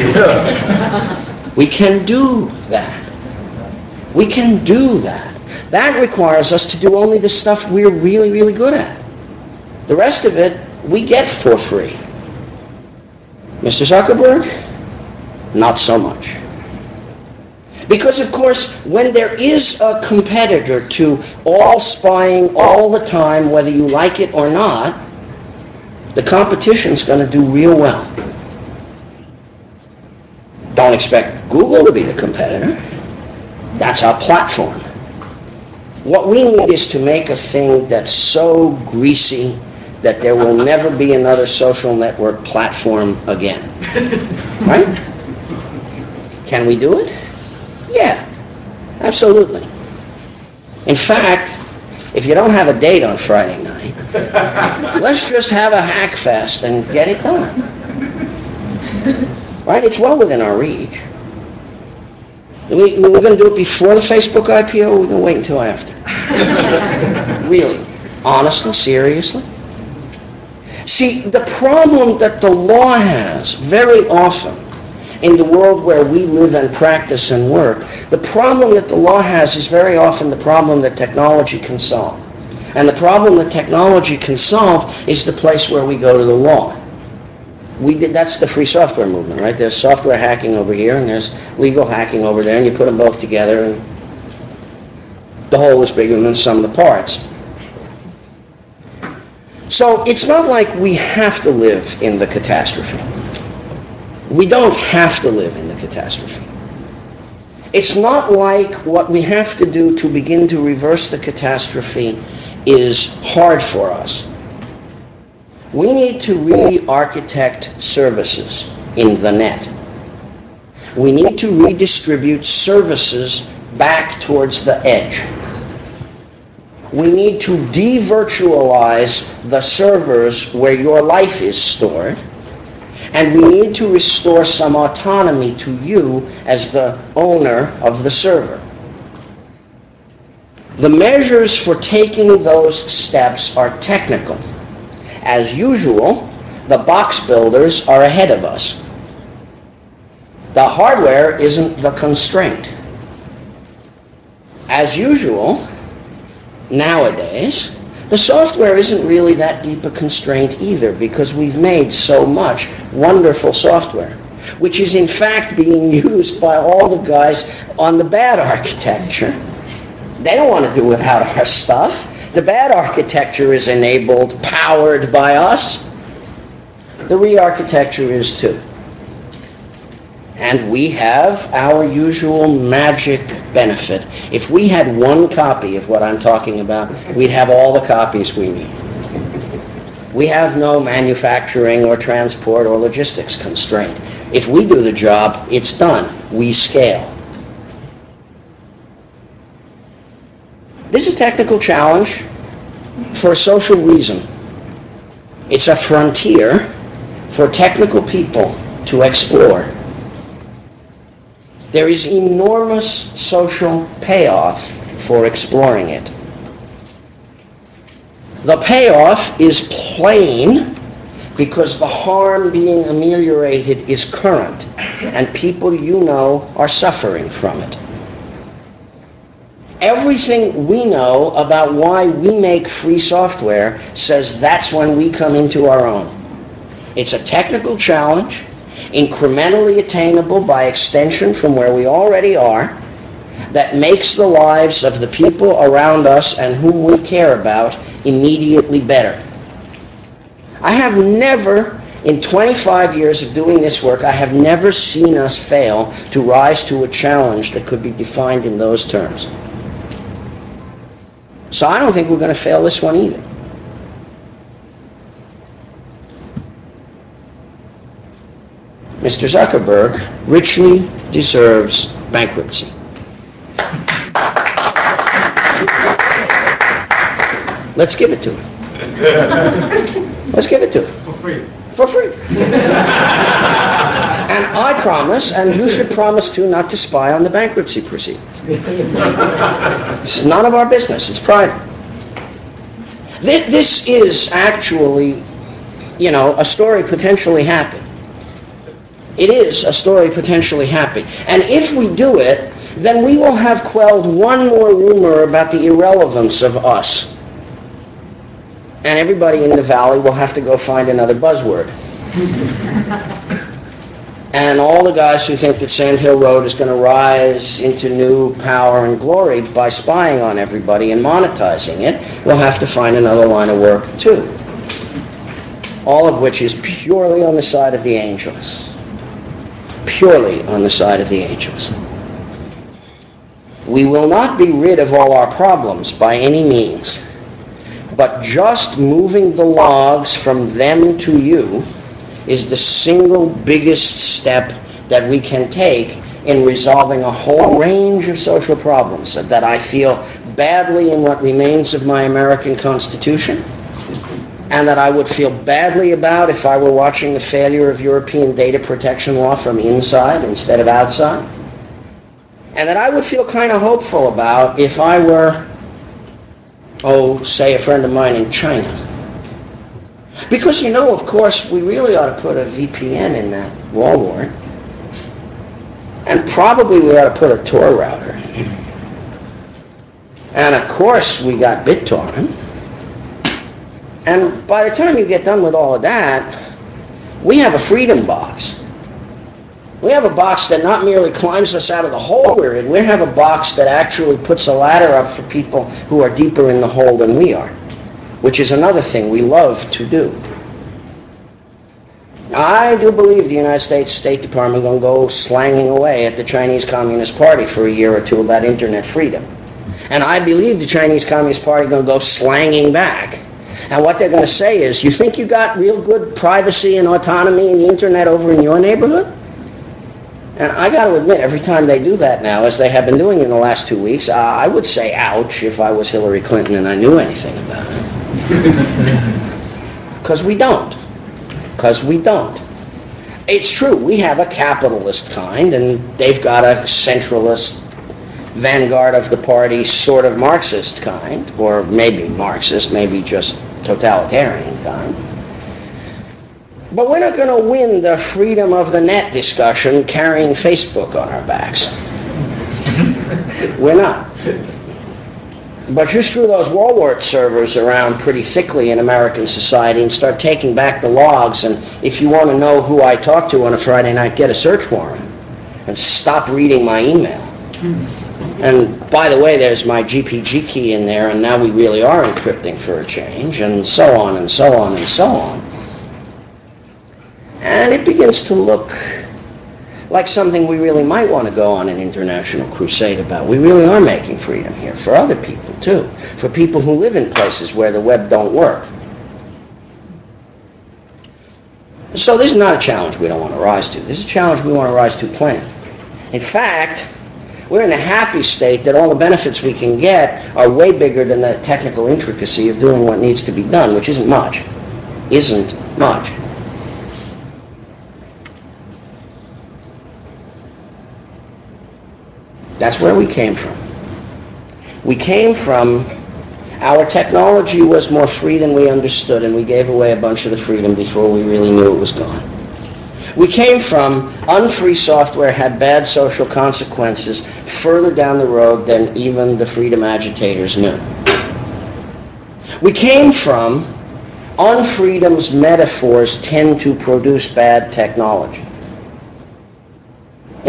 We can do that. We can do that. That requires us to do only the stuff we're really, really good at. The rest of it, we get for free. Mister Zuckerberg? Not so much. Because, of course, when there is a competitor to all spying all the time, whether you like it or not, the competition's going to do real well. Don't expect Google to be the competitor. That's our platform. What we need is to make a thing that's so greasy that there will never be another social network platform again. Right? Can we do it? Yeah, absolutely. In fact, if you don't have a date on Friday night, let's just have a hack fest and get it done. Right? It's well within our reach. We, we're going to do it before the Facebook I P O, or we're going to wait until after? Really? Honestly? Seriously? See, the problem that the law has very often in the world where we live and practice and work, the problem that the law has is very often the problem that technology can solve. And the problem that technology can solve is the place where we go to the law. We did, that's the free software movement, right? There's software hacking over here and there's legal hacking over there, and you put them both together and the whole is bigger than the sum of the parts. So it's not like we have to live in the catastrophe. We don't have to live in the catastrophe. It's not like what we have to do to begin to reverse the catastrophe is hard for us. We need to re-architect services in the net. We need to redistribute services back towards the edge. We need to de-virtualize the servers where your life is stored, and we need to restore some autonomy to you as the owner of the server. The measures for taking those steps are technical. As usual, the box builders are ahead of us. The hardware isn't the constraint. As usual, nowadays, the software isn't really that deep a constraint either, because we've made so much wonderful software, which is in fact being used by all the guys on the bad architecture. They don't want to do without our stuff. The bad architecture is enabled, powered by us. The re-architecture is too. And we have our usual magic benefit. If we had one copy of what I'm talking about, we'd have all the copies we need. We have no manufacturing or transport or logistics constraint. If we do the job, it's done. We scale. This is a technical challenge for a social reason. It's a frontier for technical people to explore. There is enormous social payoff for exploring it. The payoff is plain because the harm being ameliorated is current, and people you know are suffering from it. Everything we know about why we make free software says that's when we come into our own. It's a technical challenge. incrementally attainable by extension from where we already are, that makes the lives of the people around us and whom we care about immediately better. I have never, in twenty-five years of doing this work, I have never seen us fail to rise to a challenge that could be defined in those terms. So I don't think we're going to fail this one either. Mister Zuckerberg richly deserves bankruptcy. Let's give it to him. Let's give it to him. For free. For free. And I promise, and you should promise too, not to spy on the bankruptcy proceedings. It's none of our business. It's private. This, this is actually, you know, a story potentially happy. It is a story potentially happy. And if we do it, then we will have quelled one more rumor about the irrelevance of us. And everybody in the valley will have to go find another buzzword. And all the guys who think that Sand Hill Road is going to rise into new power and glory by spying on everybody and monetizing it will have to find another line of work too. All of which is purely on the side of the angels. Purely on the side of the angels. We will not be rid of all our problems by any means, but just moving the logs from them to you is the single biggest step that we can take in resolving a whole range of social problems that I feel badly in what remains of my American Constitution, and that I would feel badly about if I were watching the failure of European data protection law from inside instead of outside, and that I would feel kind of hopeful about if I were, oh, say a friend of mine in China. Because, you know, of course, we really ought to put a V P N in that wall warrant. And probably we ought to put a Tor router in here. And, of course, we got BitTorrent. And by the time you get done with all of that, we have a freedom box. We have a box that not merely climbs us out of the hole we're in, we have a box that actually puts a ladder up for people who are deeper in the hole than we are, which is another thing we love to do. I do believe the United States State Department is going to go slanging away at the Chinese Communist Party for a year or two about internet freedom. And I believe the Chinese Communist Party is going to go slanging back. And what they're going to say is, you think you got real good privacy and autonomy in the internet over in your neighborhood? And I got to admit, every time they do that now, as they have been doing in the last two weeks, uh, I would say ouch if I was Hillary Clinton and I knew anything about it. Because we don't. Because we don't. It's true, we have a capitalist kind, and they've got a centralist, vanguard of the party, sort of Marxist kind, or maybe Marxist, maybe just totalitarian kind. But we're not going to win the freedom of the net discussion carrying Facebook on our backs. We're not. But you screw those Walmart servers around pretty thickly in American society and start taking back the logs, and if you want to know who I talk to on a Friday night, get a search warrant and stop reading my email. And by the way, there's my G P G key in there, and now we really are encrypting for a change, and so on and so on and so on. And it begins to look like something we really might want to go on an international crusade about. We really are making freedom here for other people too, for people who live in places where the web don't work. So this is not a challenge we don't want to rise to. This is a challenge we want to rise to plenty. In fact, we're in the happy state that all the benefits we can get are way bigger than the technical intricacy of doing what needs to be done, which isn't much. Isn't much. That's where we came from. We came from, our technology was more free than we understood, and we gave away a bunch of the freedom before we really knew it was gone. We came from, unfree software had bad social consequences further down the road than even the freedom agitators knew. We came from, unfreedom's metaphors tend to produce bad technology.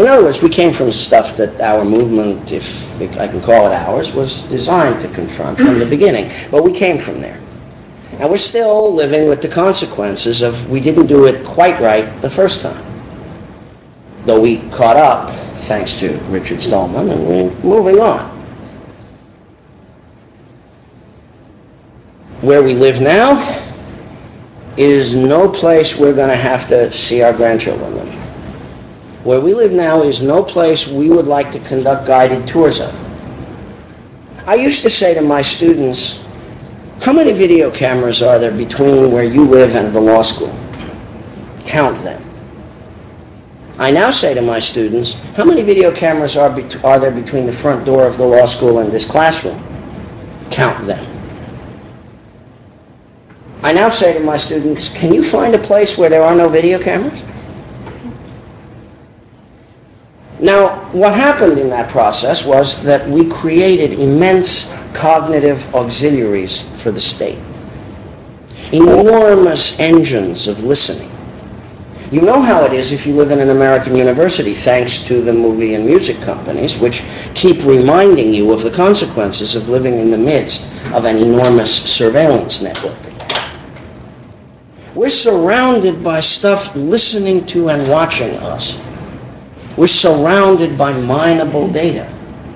In other words, we came from stuff that our movement, if I can call it ours, was designed to confront from the beginning. But we came from there. And we're still living with the consequences of we didn't do it quite right the first time. Though we caught up, thanks to Richard Stallman, and we're moving on. Where we live now is no place we're going to have to see our grandchildren live. Where we live now is no place we would like to conduct guided tours of. I used to say to my students, how many video cameras are there between where you live and the law school? Count them. I now say to my students, how many video cameras are, be- are there between the front door of the law school and this classroom? Count them. I now say to my students, can you find a place where there are no video cameras? Now, what happened in that process was that we created immense cognitive auxiliaries for the state. Enormous engines of listening. You know how it is if you live in an American university, thanks to the movie and music companies, which keep reminding you of the consequences of living in the midst of an enormous surveillance network. We're surrounded by stuff listening to and watching us. We're surrounded by mineable data.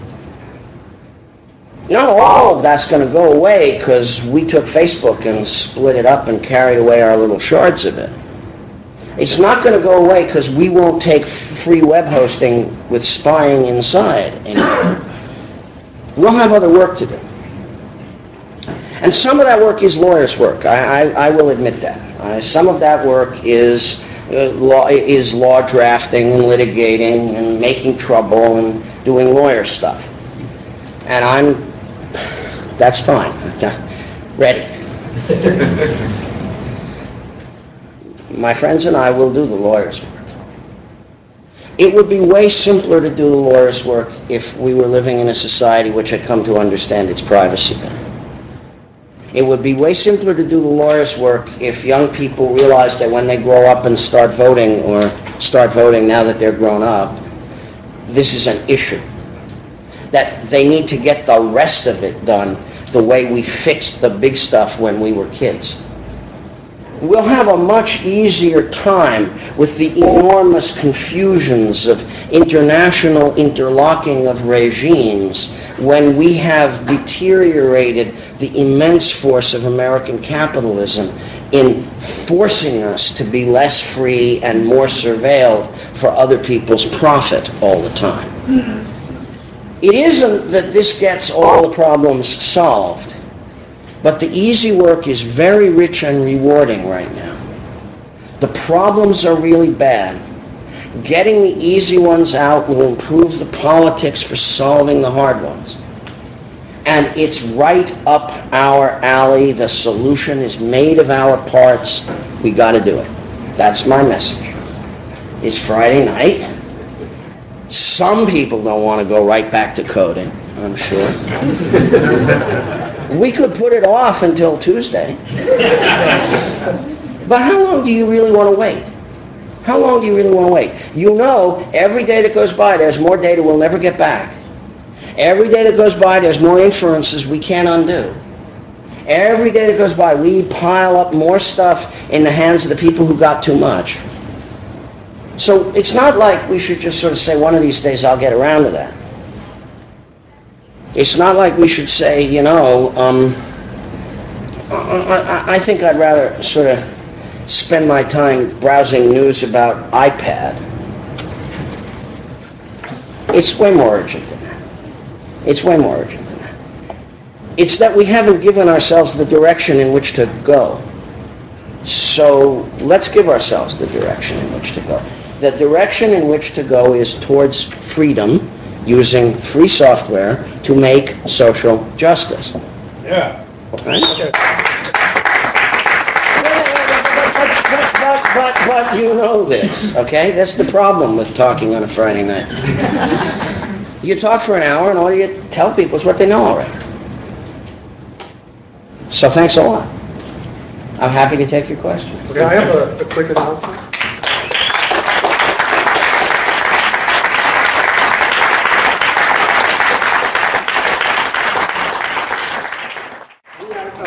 Not all of that's going to go away because we took Facebook and split it up and carried away our little shards of it. It's not going to go away because we won't take free web hosting with spying inside anymore. We'll have other work to do. And some of that work is lawyers' work. I, I, I will admit that. Uh, some of that work is uh, law is law drafting and litigating and making trouble and doing lawyer stuff. And I'm, that's fine. Ready. My friends and I will do the lawyer's work. It would be way simpler to do the lawyer's work if we were living in a society which had come to understand its privacy better. It would be way simpler to do the lawyer's work if young people realized that when they grow up and start voting, or start voting now that they're grown up, this is an issue. That they need to get the rest of it done the way we fixed the big stuff when we were kids. We'll have a much easier time with the enormous confusions of international interlocking of regimes when we have deteriorated the immense force of American capitalism in forcing us to be less free and more surveilled for other people's profit all the time. It isn't that this gets all the problems solved. But the easy work is very rich and rewarding right now. The problems are really bad. Getting the easy ones out will improve the politics for solving the hard ones. And it's right up our alley. The solution is made of our parts. We got to do it. That's my message. It's Friday night. Some people don't want to go right back to coding, I'm sure. We could put it off until Tuesday. But how long do you really want to wait? How long do you really want to wait? You know, every day that goes by, there's more data we'll never get back. Every day that goes by, there's more inferences we can't undo. Every day that goes by, we pile up more stuff in the hands of the people who got too much. So it's not like we should just sort of say, one of these days I'll get around to that. It's not like we should say, you know, um, I, I, I think I'd rather sort of spend my time browsing news about iPad. It's way more urgent than that. It's way more urgent than that. It's that we haven't given ourselves the direction in which to go. So let's give ourselves the direction in which to go. The direction in which to go is towards freedom, using free software to make social justice. Yeah. Right? Okay. But, but, but, but you know this, okay? That's the problem with talking on a Friday night. You talk for an hour and all you tell people is what they know already. So thanks a lot. I'm happy to take your questions. Okay, I have a, a quick announcement.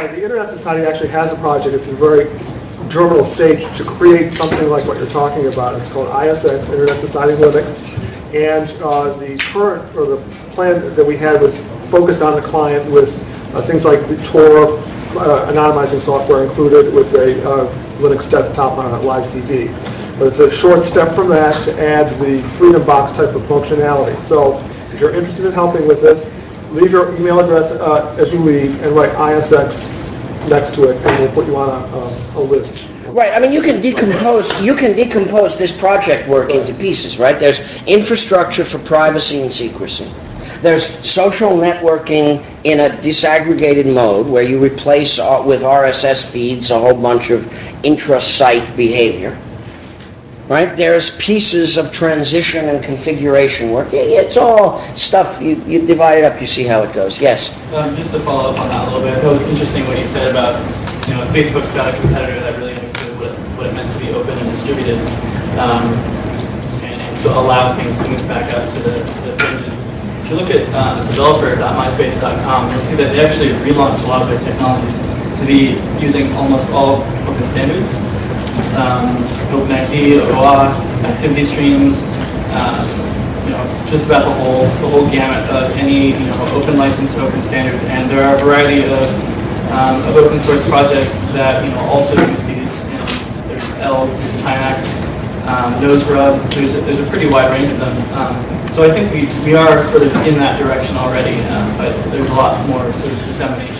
And the Internet Society actually has a project. It's a very germinal stage to create something like what you're talking about. It's called I S X, Internet Society Linux. And uh, the current, or the plan that we had was focused on the client with uh, things like the Tor uh, anonymizing software included with a uh, Linux desktop on a live C D. But it's a short step from that to add the Freedom Box type of functionality. So if you're interested in helping with this, leave your email address uh, as you leave and write I S X next to it, and we'll put you on a, um, a list. Right, I mean, you can decompose, you can decompose this project work into pieces, right? There's infrastructure for privacy and secrecy. There's social networking in a disaggregated mode where you replace uh, with R S S feeds a whole bunch of intra-site behavior. Right? There's pieces of transition and configuration work. It's all stuff, you, you divide it up, you see how it goes. Yes? Um, just to follow up on that a little bit, I thought it was interesting what you said about, you know, Facebook got a competitor that really understood what, what it meant to be open and distributed, um, and, and to allow things to move back out to the, to the fringes. If you look at uh, developer dot myspace dot com, you'll see that they actually relaunched a lot of their technologies to be using almost all open standards. Um, OpenID, O A, activity streams, um, you know, just about the whole the whole gamut of any you know open license, open standards, and there are a variety of um, of open source projects that you know also use these. You know, there's Elk, there's Timex, um, NoseRub. There's a, there's a pretty wide range of them. Um, so I think we we are sort of in that direction already, um, but there's a lot more sort of dissemination.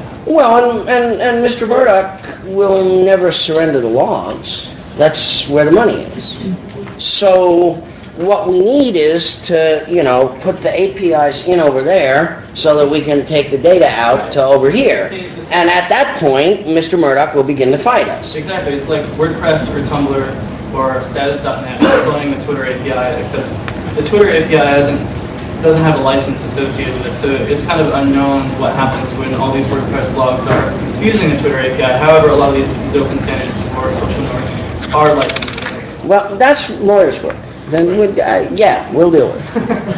Well, and, and, and Mister Murdoch will never surrender the logs. That's where the money is. So what we need is to, you know, put the A P Is in over there so that we can take the data out to over here. And at that point, Mister Murdoch will begin to fight us. Exactly. It's like WordPress or Tumblr or status dot net deploying the Twitter A P I, except the Twitter A P I hasn't doesn't have a license associated with it, so it's kind of unknown what happens when all these WordPress blogs are using the Twitter A P I. However, a lot of these, these open standards for social networks are licensed. Well, that's lawyers' work. Then, we'd, uh, yeah, we'll deal with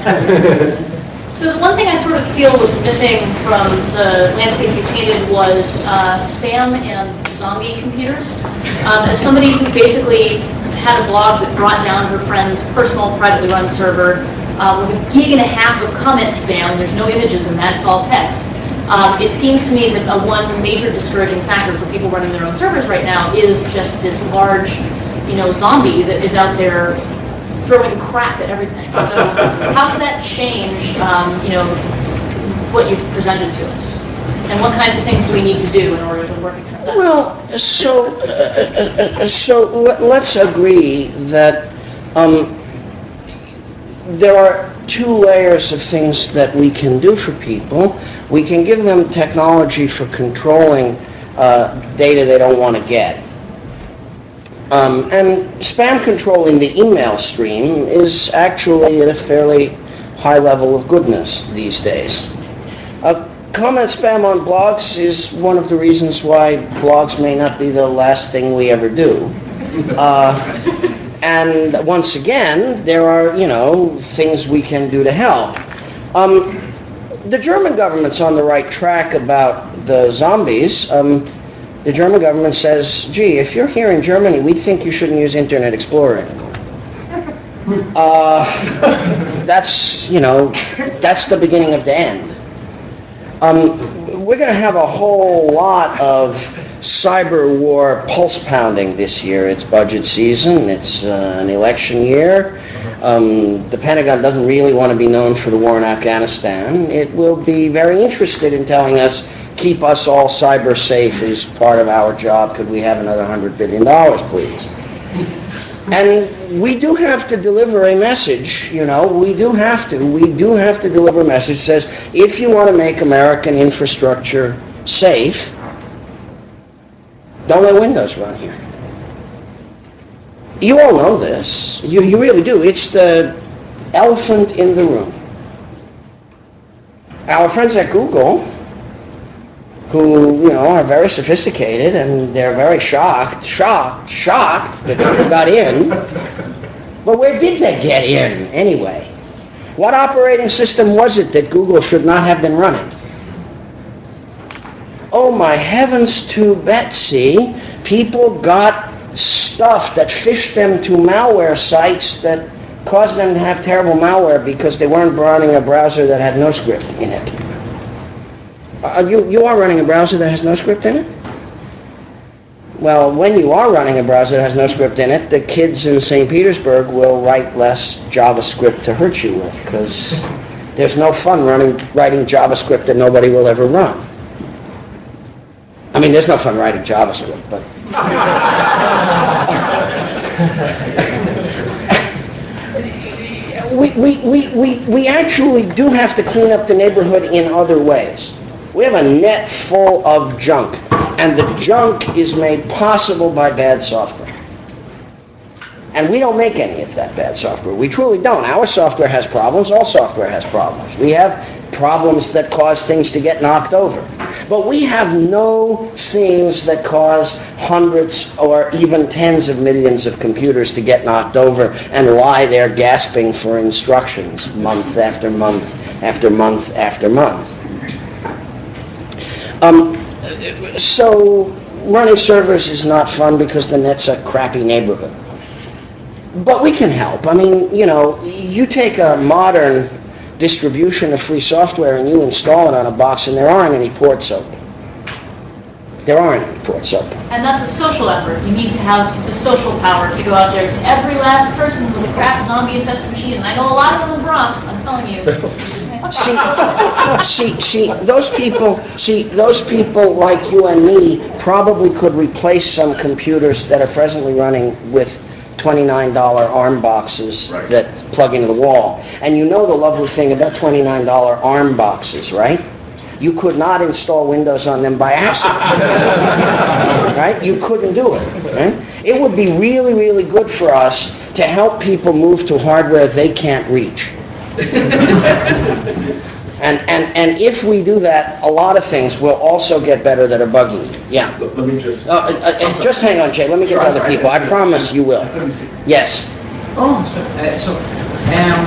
it. So the one thing I sort of feel was missing from the landscape you painted was uh, spam and zombie computers. Um, as somebody who basically had a blog that brought down her friend's personal privately run server, Uh, with a gig and a half of comment spam, there's no images in that, it's all text. Um, it seems to me that a one major discouraging factor for people running their own servers right now is just this large, you know, zombie that is out there throwing crap at everything. So how does that change, um, you know, what you've presented to us? And what kinds of things do we need to do in order to work against that? Well, so, uh, uh, so let's agree that um, there are two layers of things that we can do for people. We can give them technology for controlling uh, data they don't want to get. Um, and spam controlling the email stream is actually at a fairly high level of goodness these days. Uh, comment spam on blogs is one of the reasons why blogs may not be the last thing we ever do. Uh, And once again, there are, you know, things we can do to help. Um, the German government's on the right track about the zombies. Um, the German government says, gee, if you're here in Germany, we think you shouldn't use Internet Explorer anymore. Uh, that's, you know, that's the beginning of the end. Um, we're going to have a whole lot of cyber war pulse pounding this year. It's budget season. It's uh, an election year. Um, the Pentagon doesn't really want to be known for the war in Afghanistan. It will be very interested in telling us, keep us all cyber safe is part of our job. Could we have another one hundred billion dollars, please? And we do have to deliver a message, you know, we do have to. We do have to deliver a message that says, if you want to make American infrastructure safe, don't let Windows run here. You all know this. You, you really do. It's the elephant in the room. Our friends at Google, who, you know, are very sophisticated and they're very shocked, shocked, shocked that Google got in. But where did they get in anyway? What operating system was it that Google should not have been running? oh my heavens to Betsy, people got stuff that fished them to malware sites that caused them to have terrible malware because they weren't running a browser that had no script in it. Uh, you, you are running a browser that has no script in it? Well, when you are running a browser that has no script in it, the kids in Saint Petersburg will write less JavaScript to hurt you with, because there's no fun running, writing JavaScript that nobody will ever run. I mean, there's no fun writing JavaScript, but... we, we, we, we, we actually do have to clean up the neighborhood in other ways. We have a net full of junk, and the junk is made possible by bad software. And we don't make any of that bad software. We truly don't. Our software has problems. All software has problems. We have problems that cause things to get knocked over. But we have no things that cause hundreds or even tens of millions of computers to get knocked over and lie there gasping for instructions month after month after month after month. Um, so running servers is not fun because the net's a crappy neighborhood. But we can help. I mean, you know, you take a modern distribution of free software and you install it on a box and there aren't any ports open. There aren't any ports open. And that's a social effort. You need to have the social power to go out there to every last person with a cracked zombie-infested machine. And I know a lot of them in the Bronx, I'm telling you. See, see, see, those people, see, those people like you and me probably could replace some computers that are presently running with twenty-nine dollar ARM boxes right. that plug into the wall. And you know the lovely thing about twenty-nine dollar ARM boxes, right? You could not install Windows on them by accident. Right? You couldn't do it. Right? It would be really, really good for us to help people move to hardware they can't reach. And, and, and if we do that, a lot of things will also get better that are bugging you. Yeah. Let me just... Uh, uh, uh, just hang on, Jay. Let me get to other people. I promise you will. Yes. Oh, so, uh, so um,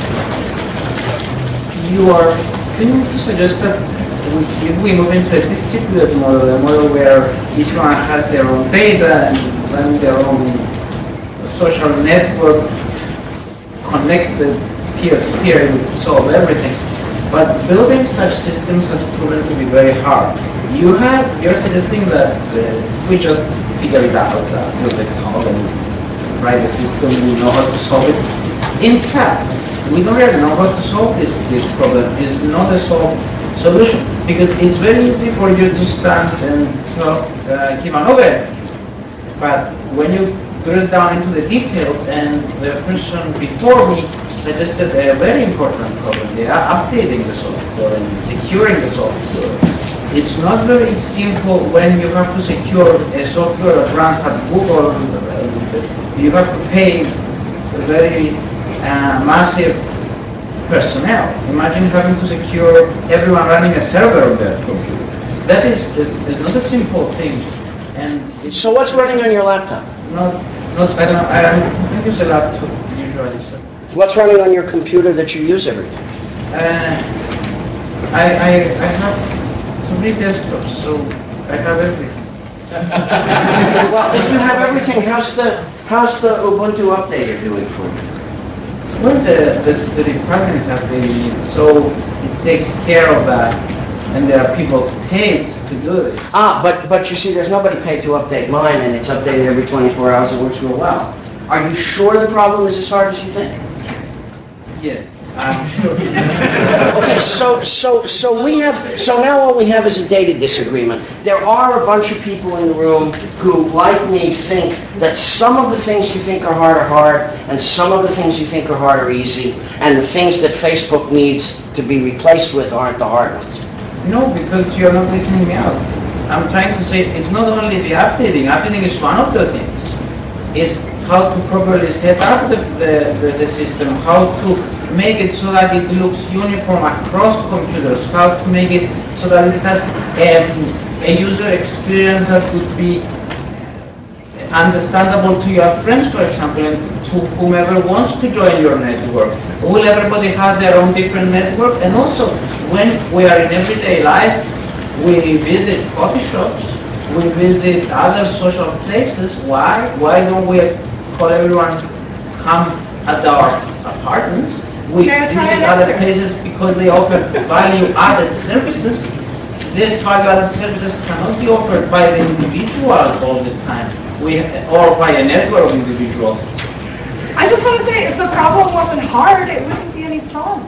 you are seeming to suggest that we, if we move into a distributed model, a model where each one has their own data and run their own social network connected peer-to-peer, it would solve everything. But building such systems has proven to be very hard. You have, you're suggesting that uh, we just figure it out, uh, build the code and write the system, we know how to solve it. In fact, we don't really know how to solve this, this problem. It's not a solved solution, because it's very easy for you to stand and talk, uh, give an overview. But when you drill down into the details, and the person before me suggested a very important problem. They are updating the software and securing the software. It's not very simple when you have to secure a software that runs at Google. You have to pay a very uh, massive personnel. Imagine having to secure everyone running a server on their computer. That is, is, is not a simple thing. And so what's running on your laptop? Not, not I don't know. I, I use a laptop usually. So. What's running on your computer that you use every day? Uh, I, I, I have three desktops, so I have everything. Well, if you have everything, how's the how's the Ubuntu updater doing for you? Well, the, the, the departments have been, so it takes care of that, and there are people paid to do it. Ah, but but you see, there's nobody paid to update mine, and it's updated every twenty-four hours. It works real well. Are you sure the problem is as hard as you think? Yes, I'm sure. Okay, so so so we have so now all we have is a data disagreement. There are a bunch of people in the room who, like me, think that some of the things you think are hard are hard, and some of the things you think are hard are easy, and the things that Facebook needs to be replaced with aren't the hard ones. No, because you're not listening me out. I'm trying to say it's not only the updating. Updating is one of the things. It's how to properly set up the, the, the, the system, how to make it so that it looks uniform across computers, how to make it so that it has um, a user experience that would be understandable to your friends, for example, and to whomever wants to join your network. Will everybody have their own different network? And also, when we are in everyday life, we visit coffee shops, we visit other social places. Why? Why don't we call everyone come at our apartments? We visit other places because they offer value-added services. These value-added services cannot be offered by the individual all the time, we, or by a network of individuals. I just want to say, if the problem wasn't hard, it wouldn't be any fun.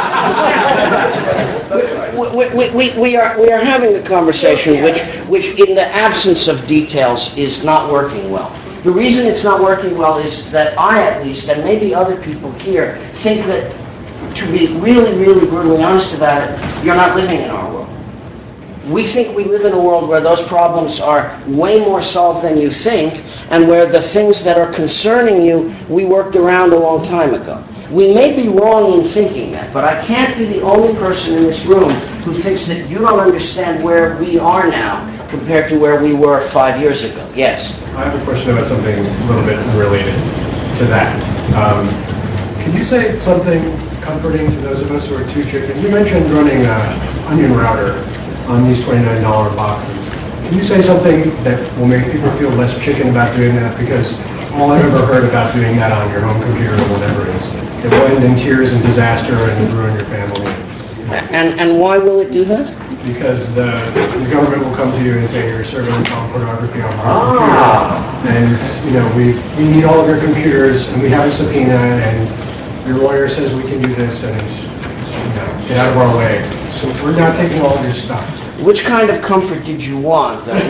we, we, we, we, are, we are having a conversation which, which, in the absence of details, is not working well. The reason it's not working well is that I, at least, and maybe other people here, think that, to be really, really brutally honest about it, you're not living in our world. We think we live in a world where those problems are way more solved than you think, and where the things that are concerning you, we worked around a long time ago. We may be wrong in thinking that, but I can't be the only person in this room who thinks that you don't understand where we are now compared to where we were five years ago. Yes? I have a question about something a little bit related to that. Um, can you say something comforting to those of us who are too chicken? You mentioned running an onion router on these twenty-nine dollar boxes. Can you say something that will make people feel less chicken about doing that? Because all I've ever heard about doing that on your home computer or whatever is it will end in tears and disaster and ruin your family. And, and why will it do that? Because the, the government will come to you and say you're serving child pornography on our Ah. computer. And, you know, we, we need all of your computers, and we have a subpoena, and your lawyer says we can do this, and, you know, get out of our way. So we're not taking all of your stuff. Which kind of comfort did you want? A,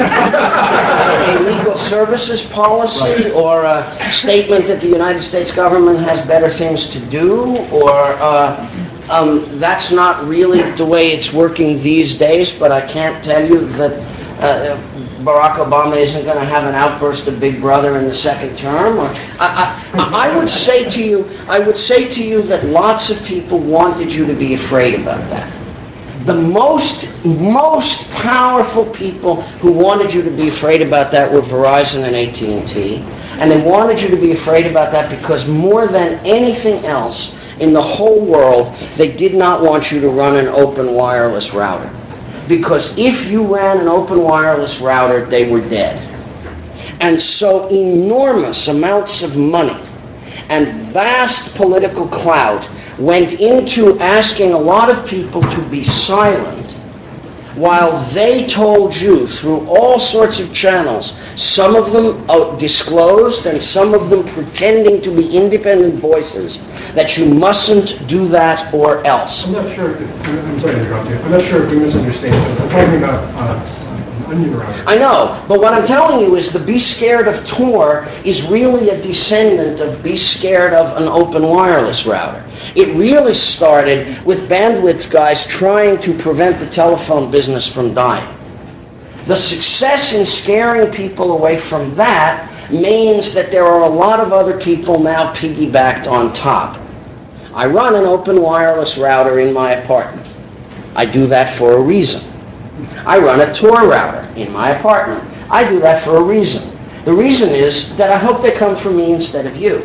a legal services policy, right, or a statement that the United States government has better things to do, or uh, um, that's not really the way it's working these days, but I can't tell you that uh, Barack Obama isn't going to have an outburst of Big Brother in the second term. Or I, I, I would say to you, I would say to you that lots of people wanted you to be afraid about that. The most, most powerful people who wanted you to be afraid about that were Verizon and A T and T. And they wanted you to be afraid about that because more than anything else in the whole world, they did not want you to run an open wireless router. Because if you ran an open wireless router, they were dead. And so enormous amounts of money and vast political clout went into asking a lot of people to be silent while they told you through all sorts of channels, some of them uh, disclosed and some of them pretending to be independent voices, that you mustn't do that or else. I'm not sure if, I'm sorry to interrupt you, I'm not sure if we misunderstand, but I'm talking about uh, onion router. I know, but what I'm telling you is the Be Scared of Tor is really a descendant of Be Scared of an open wireless router. It really started with bandwidth guys trying to prevent the telephone business from dying. The success in scaring people away from that means that there are a lot of other people now piggybacked on top. I run an open wireless router in my apartment. I do that for a reason. I run a Tor router in my apartment. I do that for a reason. The reason is that I hope they come for me instead of you.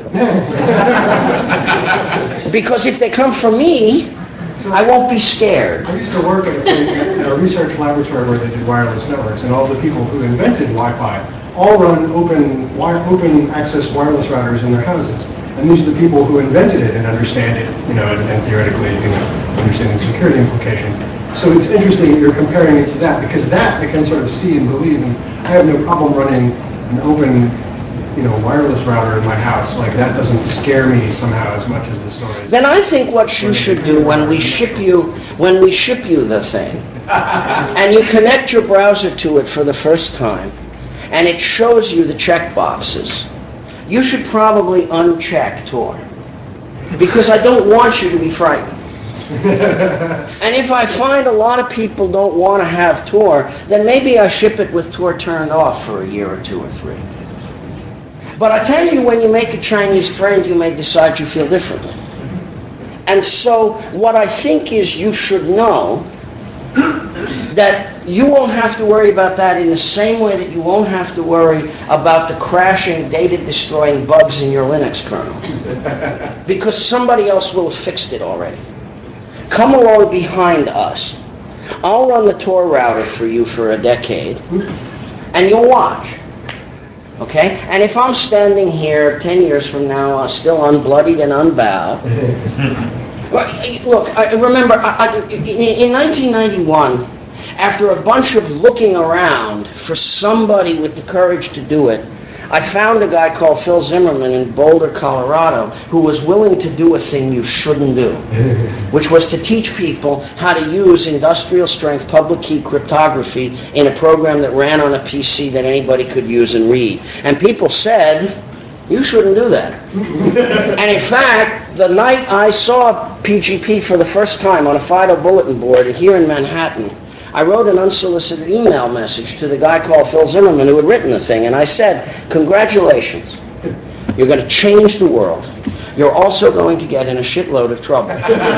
Because if they come for me, I won't be scared. I used to work at a, at a research laboratory where they did wireless networks, and all the people who invented Wi-Fi all run open, wire, open access wireless routers in their houses. And these are the people who invented it and understand it, you know, and, and theoretically, you know, understand the security implications. So it's interesting that you're comparing it to that, because that I can sort of see and believe, and I have no problem running an open, you know, wireless router in my house. Like, that doesn't scare me somehow as much as the stories. Then I think what you should do when we ship you, when we ship you the thing, and you connect your browser to it for the first time, and it shows you the checkboxes, you should probably uncheck Tor, because I don't want you to be frightened. And if I find a lot of people don't want to have Tor, then maybe I ship it with Tor turned off for a year or two or three. But I tell you, when you make a Chinese friend, you may decide you feel differently. And so what I think is you should know that you won't have to worry about that in the same way that you won't have to worry about the crashing, data-destroying bugs in your Linux kernel. Because somebody else will have fixed it already. Come along behind us. I'll run the Tor router for you for a decade, and you'll watch. Okay? And if I'm standing here ten years from now, uh, still unbloodied and unbowed, look, I remember I, I, in nineteen ninety-one, after a bunch of looking around for somebody with the courage to do it, I found a guy called Phil Zimmerman in Boulder, Colorado, who was willing to do a thing you shouldn't do, which was to teach people how to use industrial-strength public key cryptography in a program that ran on a P C that anybody could use and read. And people said, you shouldn't do that. And in fact, the night I saw P G P for the first time on a FIDO bulletin board here in Manhattan, I wrote an unsolicited email message to the guy called Phil Zimmerman who had written the thing, and I said, congratulations, you're going to change the world. You're also going to get in a shitload of trouble.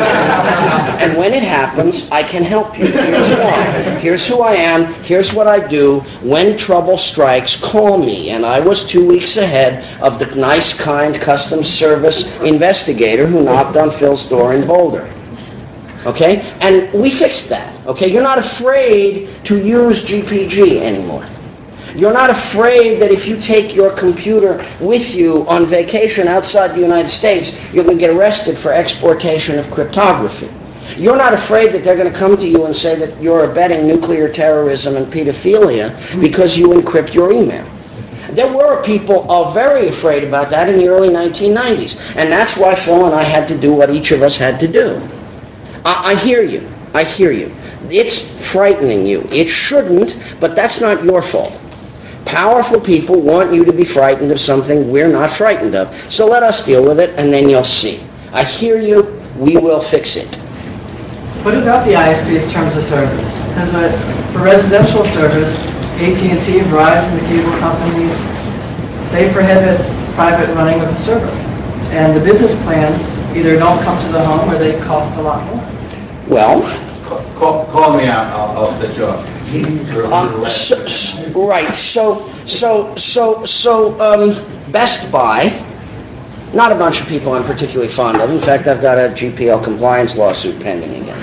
And when it happens, I can help you. Here's why. Here's who I am. Here's what I do. When trouble strikes, call me. And I was two weeks ahead of the nice, kind customer service investigator who knocked on Phil's door in Boulder. Okay? And we fixed that. Okay? You're not afraid to use G P G anymore. You're not afraid that if you take your computer with you on vacation outside the United States, you're going to get arrested for exportation of cryptography. You're not afraid that they're going to come to you and say that you're abetting nuclear terrorism and pedophilia because you encrypt your email. There were people uh, very afraid about that in the early nineteen nineties. And that's why Phil and I had to do what each of us had to do. I, I hear you. I hear you. It's frightening you. It shouldn't, but that's not your fault. Powerful people want you to be frightened of something we're not frightened of. So let us deal with it, and then you'll see. I hear you. We will fix it. What about the I S P's terms of service? Because uh, for residential service, A T and T, Verizon, the cable companies, they prohibit private running of the server. And the business plans either don't come to the home or they cost a lot more. Well, Call, call me out, I'll, I'll set you up. Um, so, so, right, so, so, so, so, um, Best Buy, not a bunch of people I'm particularly fond of. In fact, I've got a G P L compliance lawsuit pending again.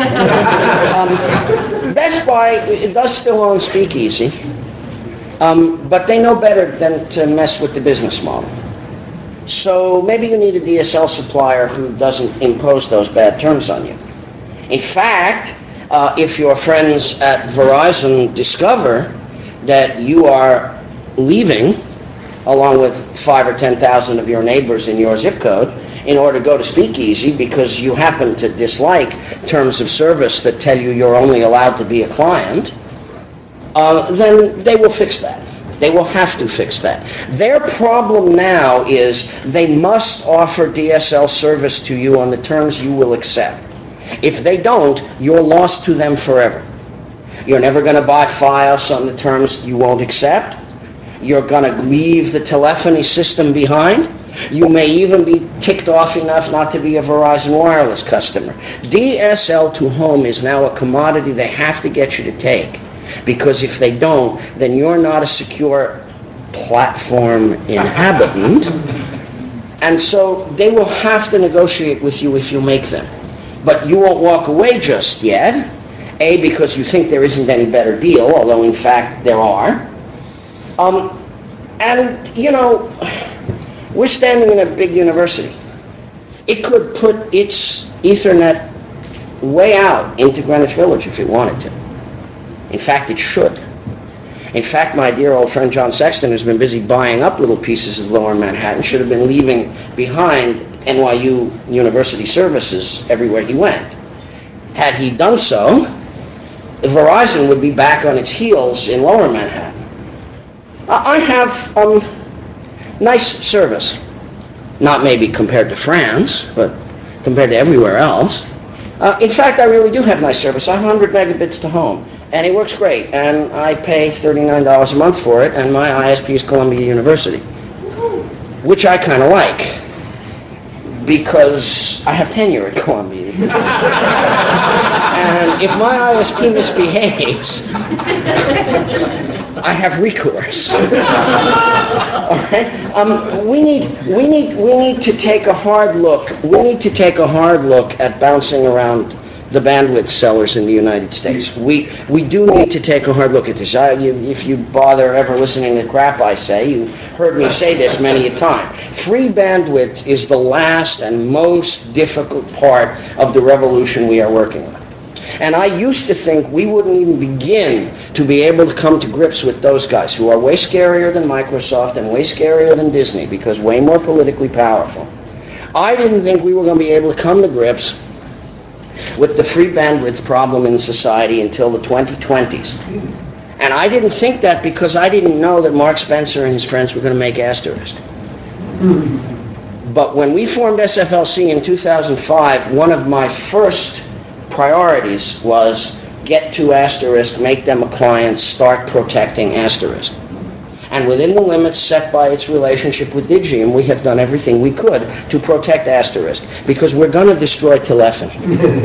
um, Best Buy it does still own Speakeasy, um, but they know better than to mess with the business model. So maybe you need a D S L supplier who doesn't impose those bad terms on you. In fact, uh, if your friends at Verizon discover that you are leaving, along with five or ten thousand of your neighbors in your zip code, in order to go to Speakeasy because you happen to dislike terms of service that tell you you're only allowed to be a client, uh, then they will fix that. They will have to fix that. Their problem now is they must offer D S L service to you on the terms you will accept. If they don't, you're lost to them forever. You're never going to buy Fios on the terms you won't accept. You're going to leave the telephony system behind. You may even be ticked off enough not to be a Verizon Wireless customer. D S L to home is now a commodity they have to get you to take. Because if they don't, then you're not a secure platform inhabitant. And so they will have to negotiate with you if you make them. But you won't walk away just yet. A, because you think there isn't any better deal, although in fact there are. Um, and, you know, we're standing in a big university. It could put its Ethernet way out into Greenwich Village if it wanted to. In fact, it should. In fact, my dear old friend John Sexton, who's been busy buying up little pieces of lower Manhattan, should have been leaving behind N Y U University services everywhere he went. Had he done so, Verizon would be back on its heels in lower Manhattan. I have um, nice service. Not maybe compared to France, but compared to everywhere else. Uh, in fact, I really do have nice service. I have one hundred megabits to home, and it works great. And I pay thirty-nine dollars a month for it, and my I S P is Columbia University, which I kind of like, because I have tenure at Columbia University. And if my I S P misbehaves, I have recourse. All right? Um, we need, we need, we need to take a hard look. We need to take a hard look at bouncing around the bandwidth sellers in the United States. We we do need to take a hard look at this. I, you, if you bother ever listening to crap I say, you heard me say this many a time. Free bandwidth is the last and most difficult part of the revolution we are working on. And I used to think we wouldn't even begin to be able to come to grips with those guys who are way scarier than Microsoft and way scarier than Disney because way more politically powerful. I didn't think we were going to be able to come to grips with the free bandwidth problem in society until the twenty twenties. And I didn't think that because I didn't know that Mark Spencer and his friends were going to make Asterisk. But when we formed S F L C in two thousand five, one of my first priorities was get to Asterisk, make them a client, start protecting Asterisk. And within the limits set by its relationship with Digium, we have done everything we could to protect Asterisk, because we're going to destroy telephony.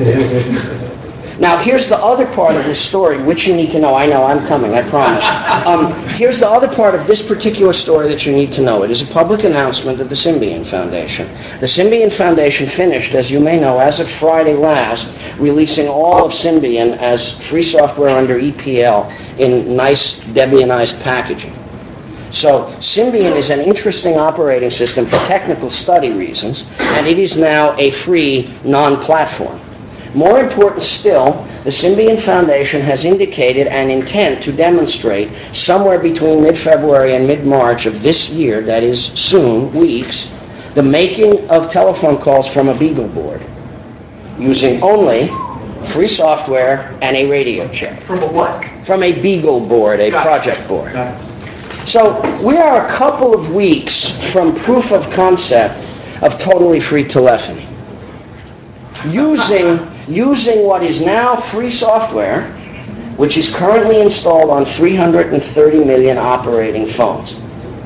Now, here's the other part of this story, which you need to know. I know, I'm coming, I promise. Um, here's the other part of this particular story that you need to know. It is a public announcement of the Symbian Foundation. The Symbian Foundation finished, as you may know, as of Friday last, releasing all of Symbian as free software under E P L in nice Debianized packaging. So Symbian is an interesting operating system for technical study reasons, and it is now a free non-platform. More important still, the Symbian Foundation has indicated an intent to demonstrate somewhere between mid-February and mid-March of this year, that is soon, weeks, the making of telephone calls from a Beagle board using only free software and a radio check. From a what? From a Beagle board, a Got project board. Got it. So we are a couple of weeks from proof of concept of totally free telephony. Using, using what is now free software, which is currently installed on three hundred thirty million operating phones.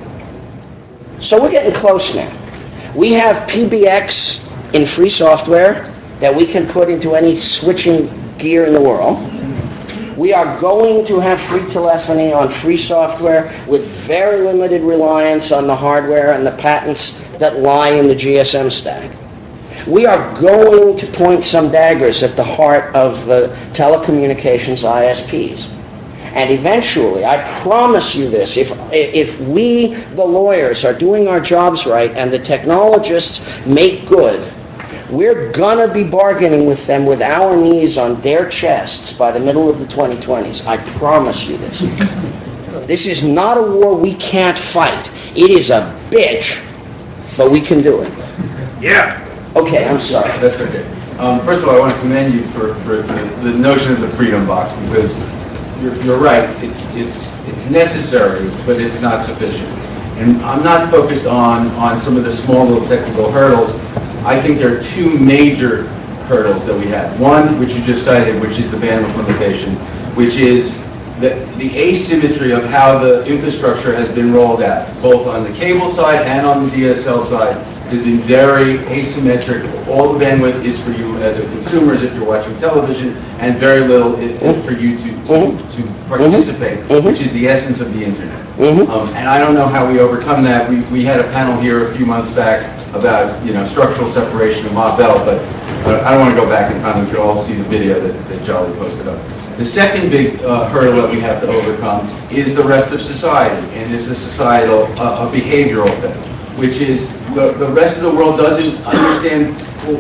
So we're getting close now. We have P B X in free software that we can put into any switching gear in the world. We are going to have free telephony on free software with very limited reliance on the hardware and the patents that lie in the G S M stack. We are going to point some daggers at the heart of the telecommunications I S Ps. And eventually, I promise you this, if, if we, the lawyers, are doing our jobs right and the technologists make good, we're going to be bargaining with them with our knees on their chests by the middle of the twenty twenties. I promise you this. This is not a war we can't fight. It is a bitch, but we can do it. Yeah. Okay, I'm sorry. That's okay. Um, first of all, I want to commend you for, for the, the notion of the Freedom Box, because you're, you're right. It's, it's, it's necessary, but it's not sufficient. And I'm not focused on, on some of the small little technical hurdles. I think there are two major hurdles that we have. One, which you just cited, which is the bandwidth limitation, which is the, the asymmetry of how the infrastructure has been rolled out, both on the cable side and on the D S L side, has been very asymmetric. All the bandwidth is for you as a consumer, as if you're watching television, and very little it, it for you to, to, to participate, mm-hmm. which is the essence of the internet. Mm-hmm. Um, and I don't know how we overcome that. We, we had a panel here a few months back about, you know, structural separation of Ma Bell, but uh, I don't want to go back in time. We could all see the video that, that Jolly posted up. The second big uh, hurdle that we have to overcome is the rest of society, and is a societal, uh, a behavioral thing, which is the, the rest of the world doesn't understand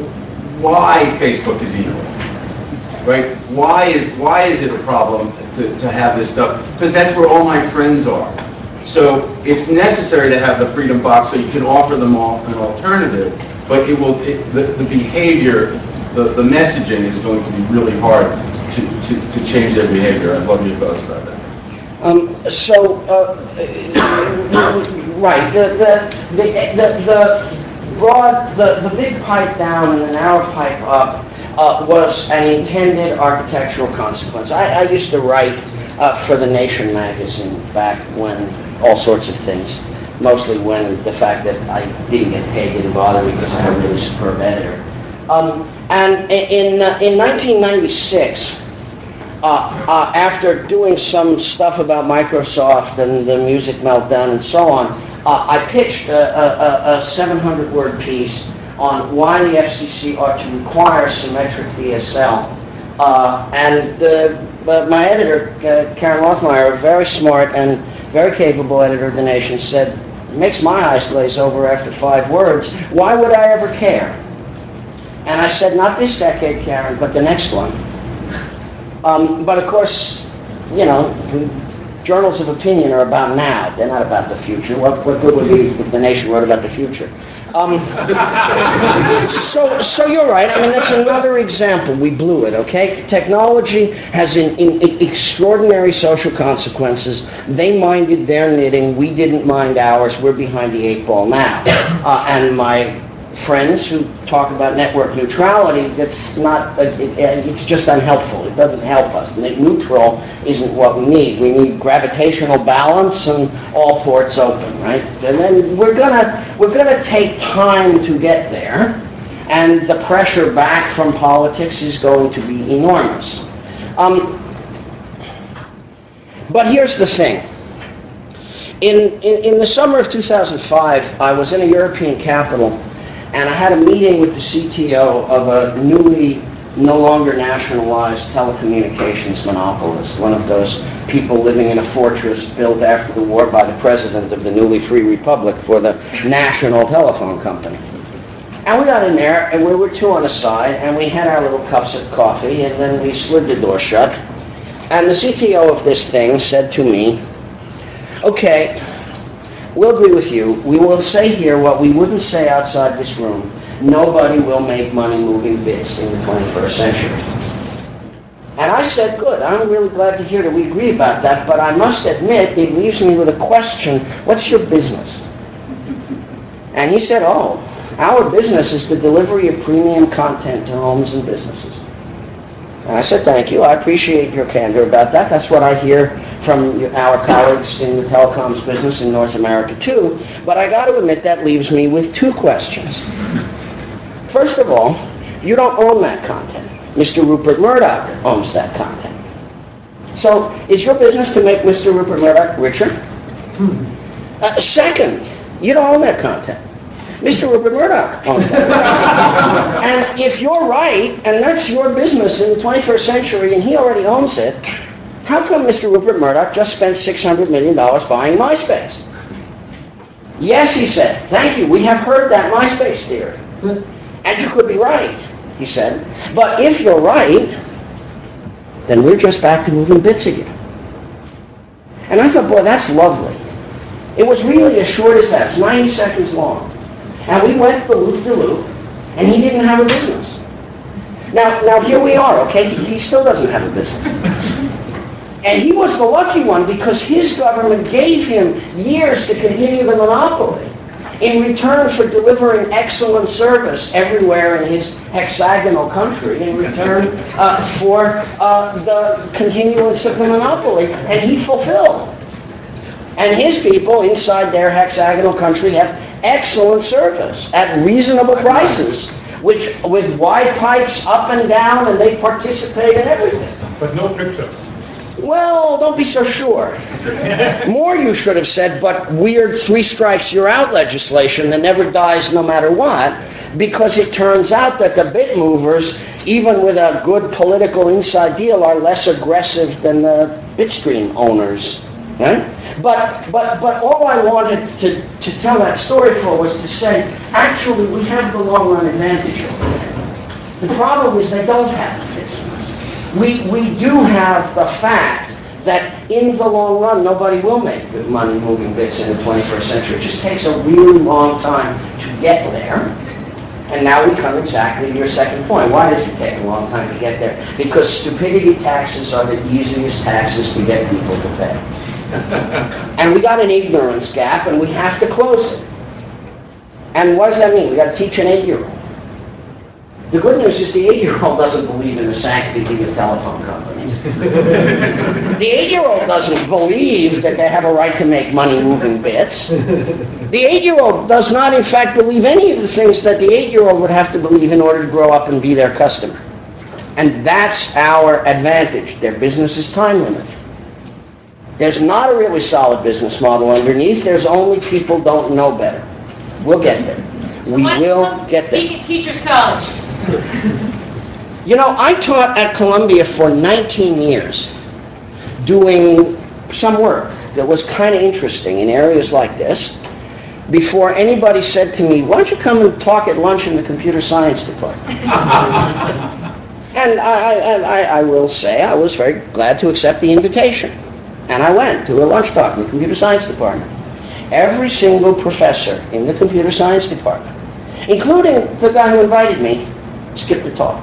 why Facebook is evil, right? Why is, why is it a problem to, to have this stuff? Because that's where all my friends are. So it's necessary to have the Freedom Box so you can offer them all an alternative, but it will, it, the, the behavior, the, the messaging is going to be really hard to, to, to change their behavior. I'd love your thoughts about that. Um, so, uh, right, the, the, the, the, the broad, the, the big pipe down and the narrow pipe up uh, was an intended architectural consequence. I, I used to write uh, for The Nation magazine back when all sorts of things, mostly when the fact that I didn't get paid didn't bother me because I had a really superb editor. Um, and in, uh, in nineteen ninety-six, Uh, uh, after doing some stuff about Microsoft and the music meltdown and so on, uh, I pitched a, a, a seven hundred word piece on why the F C C ought to require symmetric D S L Uh, and uh, but my editor, uh, Karen Rothmeyer, a very smart and very capable editor of The Nation, said, it makes my eyes glaze over after five words. Why would I ever care? And I said, not this decade, Karen, but the next one. Um, but of course, you know, journals of opinion are about now. They're not about the future. What, what good would it be if The Nation wrote about the future? Um, so, so you're right. I mean, that's another example. We blew it, okay? Technology has in, in, in extraordinary social consequences. They minded their knitting. We didn't mind ours. We're behind the eight ball now. Uh, and my friends who talk about network neutrality, that's not, it, it, it's just unhelpful. It doesn't help us. Neutral isn't what we need. We need gravitational balance and all ports open, right? And then we're gonna, we're gonna take time to get there, and the pressure back from politics is going to be enormous. Um, but here's the thing. In, in, in the summer of two thousand five, I was in a European capital, and I had a meeting with the C T O of a newly, no longer nationalized telecommunications monopolist, one of those people living in a fortress built after the war by the president of the newly free republic for the national telephone company. And we got in there, and we were two on a side, and we had our little cups of coffee, and then we slid the door shut. And the C T O of this thing said to me, okay, we'll agree with you. We will say here what we wouldn't say outside this room. Nobody will make money moving bits in the twenty-first century. And I said, good, I'm really glad to hear that we agree about that, but I must admit it leaves me with a question. What's your business? And he said, oh, our business is the delivery of premium content to homes and businesses. And I said, thank you. I appreciate your candor about that. That's what I hear from our colleagues in the telecoms business in North America, too. But I got to admit, that leaves me with two questions. First of all, you don't own that content. Mister Rupert Murdoch owns that content. So is your business to make Mister Rupert Murdoch richer? Uh, second, you don't own that content. Mister Rupert Murdoch owns that. And if you're right, and that's your business in the twenty-first century, and he already owns it, how come Mister Rupert Murdoch just spent six hundred million dollars buying MySpace? Yes, he said, thank you, we have heard that MySpace theory. And you could be right, he said. But if you're right, then we're just back to moving bits again. And I thought, boy, that's lovely. It was really as short as that. It's ninety seconds long. And we went the loop-de-loop, and he didn't have a business. Now, now here we are, okay? He, he still doesn't have a business. And he was the lucky one because his government gave him years to continue the monopoly in return for delivering excellent service everywhere in his hexagonal country, in return uh, for uh, the continuance of the monopoly. And he fulfilled. And his people inside their hexagonal country have excellent service at reasonable prices, which with wide pipes up and down, and they participate in everything. But no picture. Well, don't be so sure. More, you should have said, but weird three strikes you're out legislation that never dies no matter what, because it turns out that the bit movers, even with a good political inside deal, are less aggressive than the bitstream owners. Right? But, but, but all I wanted to, to tell that story for was to say, actually, we have the long-run advantage over them. The problem is they don't have the business. We, we do have the fact that in the long run, nobody will make good money moving bits in the twenty-first century. It just takes a really long time to get there. And now we come exactly to your second point. Why does it take a long time to get there? Because stupidity taxes are the easiest taxes to get people to pay. And we got an ignorance gap, and we have to close it. And what does that mean? We got to teach an eight-year-old. The good news is the eight-year-old doesn't believe in the sanctity of telephone companies. The eight-year-old doesn't believe that they have a right to make money moving bits. The eight-year-old does not, in fact, believe any of the things that the eight-year-old would have to believe in order to grow up and be their customer. And that's our advantage. Their business is time limited. There's not a really solid business model underneath. There's only people don't know better. We'll get there. So We why will don't you get there. speak at Teachers College? You know, I taught at Columbia for nineteen years, doing some work that was kind of interesting in areas like this, before anybody said to me, why don't you come and talk at lunch in the computer science department? And I, I, I, I will say I was very glad to accept the invitation. And I went to a lunch talk in the computer science department. Every single professor in the computer science department, including the guy who invited me, skipped the talk.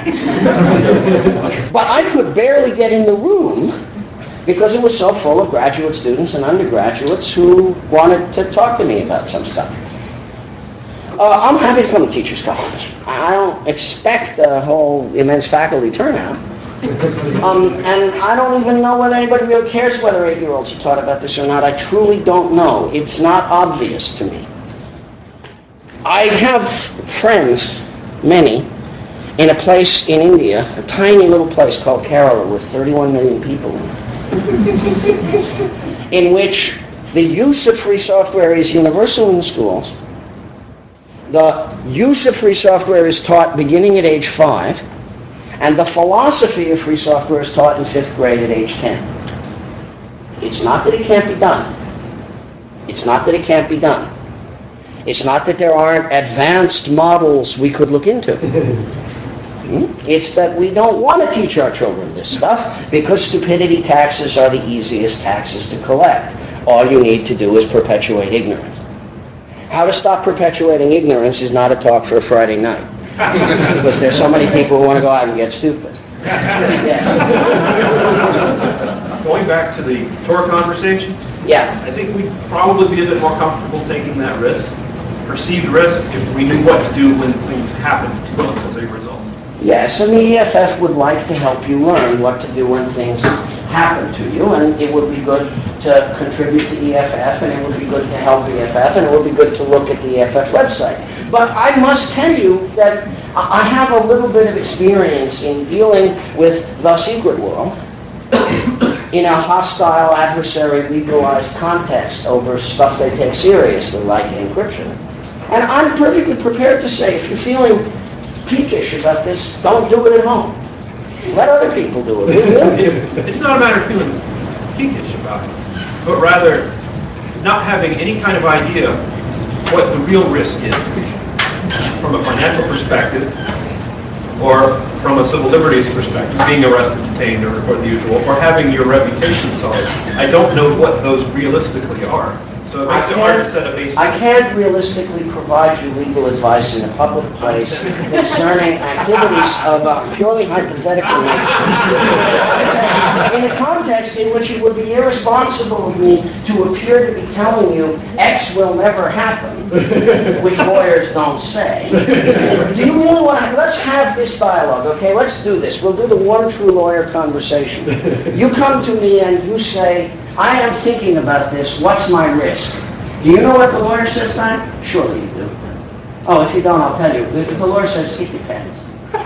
But I could barely get in the room because it was so full of graduate students and undergraduates who wanted to talk to me about some stuff. Uh, I'm happy to come to Teachers College. I don't expect a whole immense faculty turnout. Um, and I don't even know whether anybody really cares whether eight-year-olds are taught about this or not. I truly don't know. It's not obvious to me. I have friends, many, in a place in India, a tiny little place called Kerala with thirty-one million people in it, in which the use of free software is universal in the schools. The use of free software is taught beginning at age five, and the philosophy of free software is taught in fifth grade at age ten. It's not that it can't be done. It's not that it can't be done. It's not that there aren't advanced models we could look into. It's that we don't want to teach our children this stuff because stupidity taxes are the easiest taxes to collect. All you need to do is perpetuate ignorance. How to stop perpetuating ignorance is not a talk for a Friday night. Because there's so many people who want to go out and get stupid. Yes. Going back to the Torah conversation, yeah, I think we'd probably be a bit more comfortable taking that risk, perceived risk, if we knew what to do when things happen to us as a result. Yes, and the E F F would like to help you learn what to do when things happen to you, and it would be good to contribute to E F F, and it would be good to help E F F, and it would be good to look at the E F F website. But I must tell you that I have a little bit of experience in dealing with the secret world in a hostile, adversary, legalized context over stuff they take seriously, like encryption. And I'm perfectly prepared to say, if you're feeling peakish about this, don't do it at home. Let other people do it. It's not a matter of feeling peakish about it, but rather not having any kind of idea what the real risk is from a financial perspective or from a civil liberties perspective, being arrested, detained, or, or the usual, or having your reputation sullied. I don't know what those realistically are. So it makes it hard to set a basis. I can't realistically provide you legal advice in a public place concerning activities of a purely hypothetical nature. In a context in which it would be irresponsible of me to appear to be telling you X will never happen, which lawyers don't say. Do you really want to? Let's have this dialogue, okay? Let's do this. We'll do the one true lawyer conversation. You come to me and you say, I am thinking about this. What's my risk? Do you know what the lawyer says back? Surely you do. Oh, if you don't, I'll tell you. The, the lawyer says, it depends.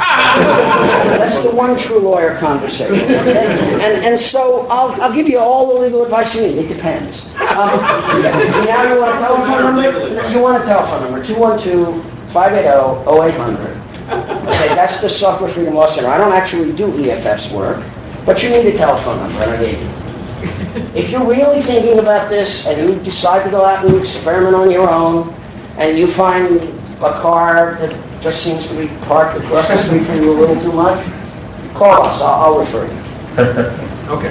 That's the one true lawyer conversation. Okay? And, and so I'll, I'll give you all the legal advice you need. It depends. Um, now you want a telephone number? You want a telephone number. two one two, five eight zero, zero eight hundred. Okay, that's the Software Freedom Law Center. I don't actually do E F F's work, but you need a telephone number, and I gave you. If you're really thinking about this and you decide to go out and experiment on your own, and you find a car that just seems to be parked across the street from you a little too much, call us. I'll, I'll refer you. Okay.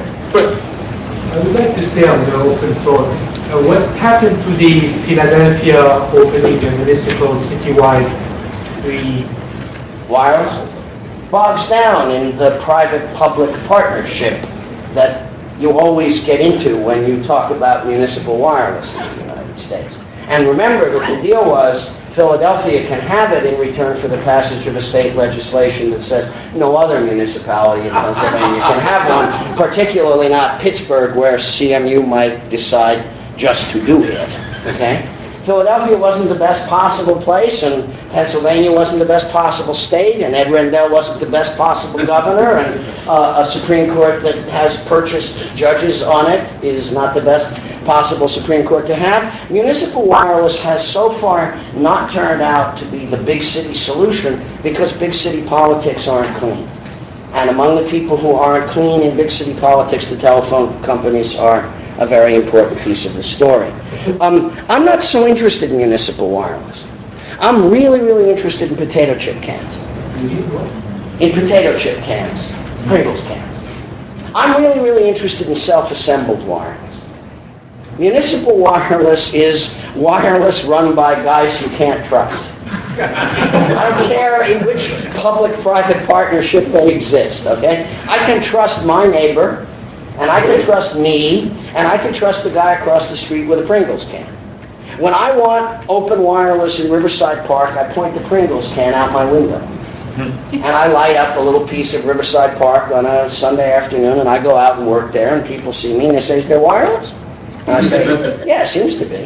I would like to stay on the open thought. Uh, what happened to the Philadelphia opening a municipal citywide free wireless? Bogs down in the private-public partnership that you always get into when you talk about municipal wireless in the United States. And remember that the deal was Philadelphia can have it in return for the passage of a state legislation that says no other municipality in Pennsylvania can have one, particularly not Pittsburgh, where C M U might decide just to do it. Okay? Philadelphia wasn't the best possible place, and Pennsylvania wasn't the best possible state, and Ed Rendell wasn't the best possible governor, and uh, a Supreme Court that has purchased judges on it is not the best. possible Supreme Court to have. Municipal wireless has so far not turned out to be the big city solution because big city politics aren't clean. And among the people who aren't clean in big city politics, the telephone companies are a very important piece of the story. Um, I'm not so interested in municipal wireless. I'm really, really interested in potato chip cans. In potato chip cans, Pringles cans. I'm really, really interested in self-assembled wireless. Municipal wireless is wireless run by guys you can't trust. I don't care in which public-private partnership they exist, okay? I can trust my neighbor, and I can trust me, and I can trust the guy across the street with a Pringles can. When I want open wireless in Riverside Park, I point the Pringles can out my window. And I light up a little piece of Riverside Park on a Sunday afternoon, and I go out and work there, and people see me, and they say, is there wireless? And I say, yeah, it seems to be.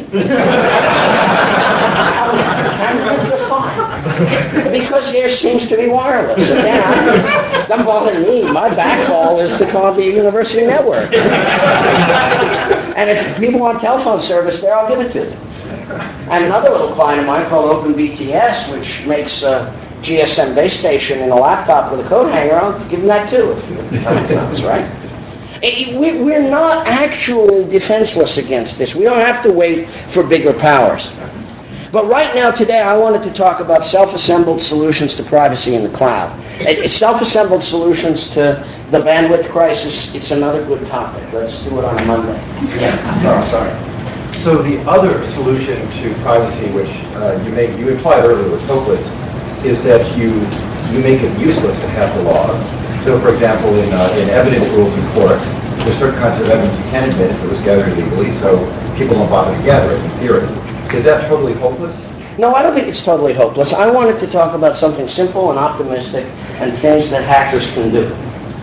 And just fine. Because there seems to be wireless. Again, I, doesn't bother me. My backhaul is the Columbia University Network. And if people want telephone service there, I'll give it to them. And another little client of mine called OpenBTS, which makes a G S M base station in a laptop with a coat hanger, I'll give them that too if the time comes, right? We're not actually defenseless against this. We don't have to wait for bigger powers. But right now, today, I wanted to talk about self-assembled solutions to privacy in the cloud. Self-assembled solutions to the bandwidth crisis, it's another good topic. Let's do it on a Monday. Yeah, Carl, sorry. So the other solution to privacy, which uh, you made, you implied earlier was hopeless, is that you you make it useless to have the laws. So, for example, in uh, in evidence rules in courts, there's certain kinds of evidence you can admit if it was gathered illegally, so people don't bother to gather it, in theory. Is that totally hopeless? No, I don't think it's totally hopeless. I wanted to talk about something simple and optimistic and things that hackers can do.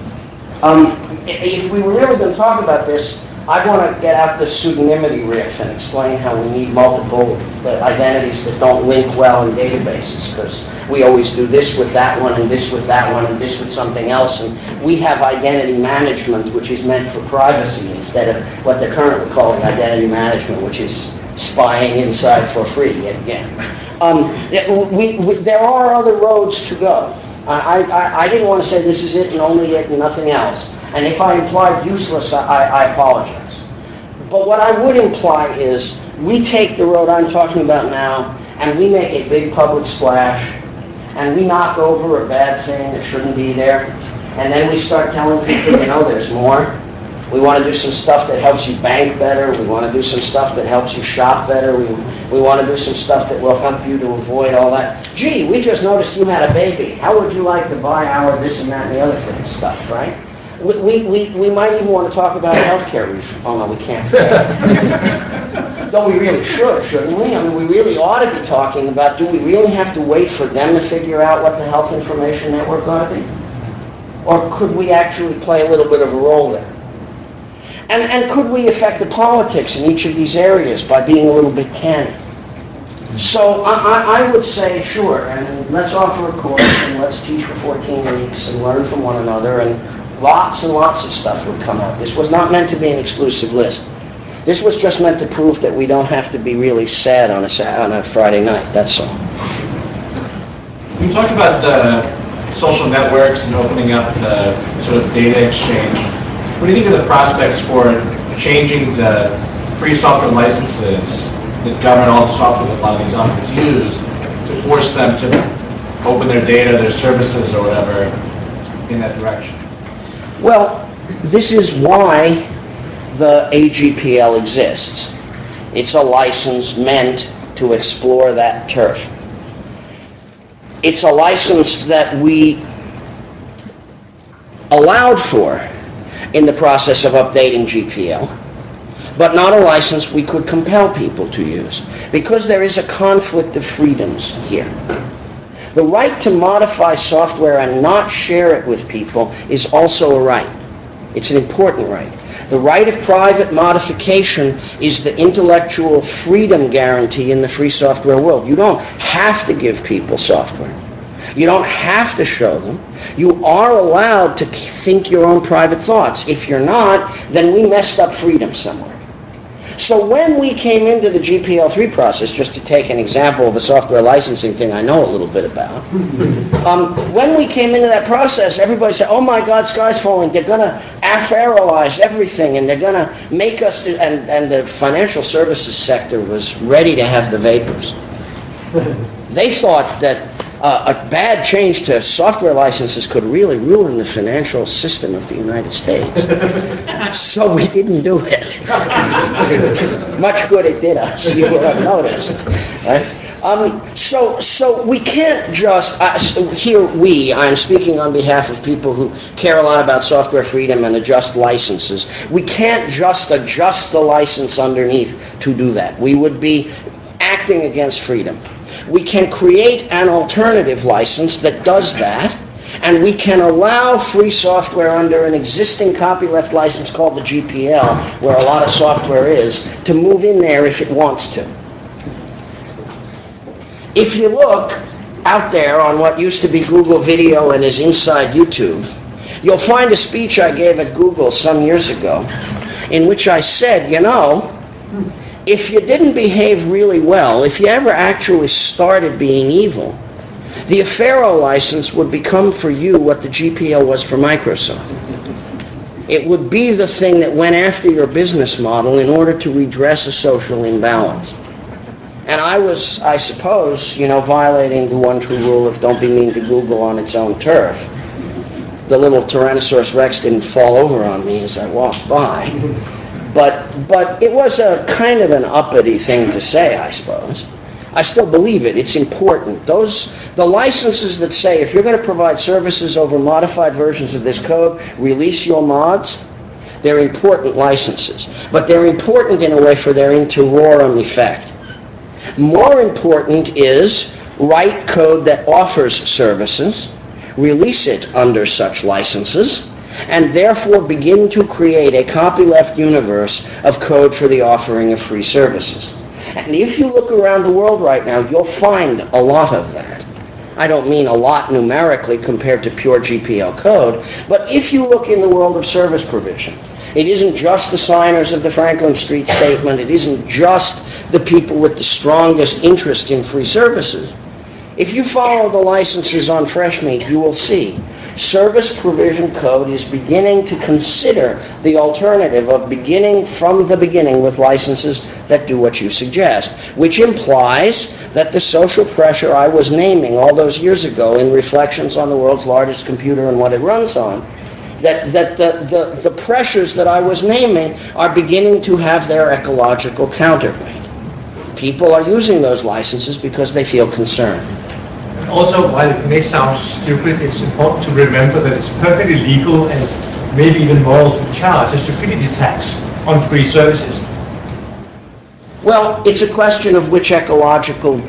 Um, if we were really going to talk about this, I want to get out the pseudonymity riff and explain how we need multiple uh, identities that don't link well in databases, because we always do this with that one and this with that one and this with something else, and we have identity management, which is meant for privacy, instead of what they're currently calling identity management, which is spying inside for free yet again. Um, we, we, there are other roads to go. I, I, I didn't want to say this is it and only it and nothing else. And if I implied useless, I, I apologize. But what I would imply is we take the road I'm talking about now and we make a big public splash and we knock over a bad thing that shouldn't be there. And then we start telling people, you know, there's more. We want to do some stuff that helps you bank better. We want to do some stuff that helps you shop better. We, we want to do some stuff that will help you to avoid all that. Gee, we just noticed you had a baby. How would you like to buy our this and that and the other thing stuff, right? We, we, we might even want to talk about healthcare reform. Oh, no, we can't. Though we really should, shouldn't we? I mean, we really ought to be talking about, do we really have to wait for them to figure out what the health information network ought to be? Or could we actually play a little bit of a role there? And, and could we affect the politics in each of these areas by being a little bit canny? So I, I would say, sure, and let's offer a course, and let's teach for fourteen weeks, and learn from one another, and lots and lots of stuff would come out. This was not meant to be an exclusive list. This was just meant to prove that we don't have to be really sad on a, on a Friday night, that's all. You talked about the social networks and opening up the sort of data exchange. What do you think of the prospects for changing the free software licenses that govern all the software that a lot of these offices use to force them to open their data, their services, or whatever in that direction? Well, this is why the A G P L exists. It's a license meant to explore that turf. It's a license that we allowed for in the process of updating G P L, but not a license we could compel people to use, because there is a conflict of freedoms here. The right to modify software and not share it with people is also a right. It's an important right. The right of private modification is the intellectual freedom guarantee in the free software world. You don't have to give people software. You don't have to show them. You are allowed to think your own private thoughts. If you're not, then we messed up freedom somewhere. So when we came into the G P L three process, just to take an example of a software licensing thing I know a little bit about, um, when we came into that process, everybody said, oh my God, sky's falling. They're going to afferalize everything, and they're going to make us, do, and, and the financial services sector was ready to have the vapors. They thought that uh, a bad change to software licenses could really ruin the financial system of the United States. So we didn't do it. Much good it did us, you will have noticed. Right? Um, so, so we can't just, uh, so here we, I'm speaking on behalf of people who care a lot about software freedom and adjust licenses. We can't just adjust the license underneath to do that. We would be acting against freedom. We can create an alternative license that does that, and we can allow free software under an existing copyleft license called the G P L, where a lot of software is, to move in there if it wants to. If you look out there on what used to be Google Video and is inside YouTube, you'll find a speech I gave at Google some years ago in which I said, you know, if you didn't behave really well, if you ever actually started being evil, the Affero license would become for you what the G P L was for Microsoft. It would be the thing that went after your business model in order to redress a social imbalance. And I was, I suppose, you know, violating the one true rule of don't be mean to Google on its own turf. The little Tyrannosaurus Rex didn't fall over on me as I walked by. But, but it was a kind of an uppity thing to say, I suppose. I still believe it. It's important. Those, the licenses that say if you're going to provide services over modified versions of this code, release your mods, they're important licenses. But they're important in a way for their interiorum effect. More important is write code that offers services, release it under such licenses, and therefore begin to create a copyleft universe of code for the offering of free services. And if you look around the world right now, you'll find a lot of that. I don't mean a lot numerically compared to pure G P L code, but if you look in the world of service provision, it isn't just the signers of the Franklin Street Statement, it isn't just the people with the strongest interest in free services. If you follow the licenses on FreshMeat, you will see service provision code is beginning to consider the alternative of beginning from the beginning with licenses that do what you suggest, which implies that the social pressure I was naming all those years ago in Reflections on the World's Largest Computer and What It Runs On, that, that the, the, the pressures that I was naming are beginning to have their ecological counterweight. People are using those licenses because they feel concerned. Also, while it may sound stupid, it's important to remember that it's perfectly legal and maybe even moral to charge a stupidity tax on free services. Well, it's a question of which ecological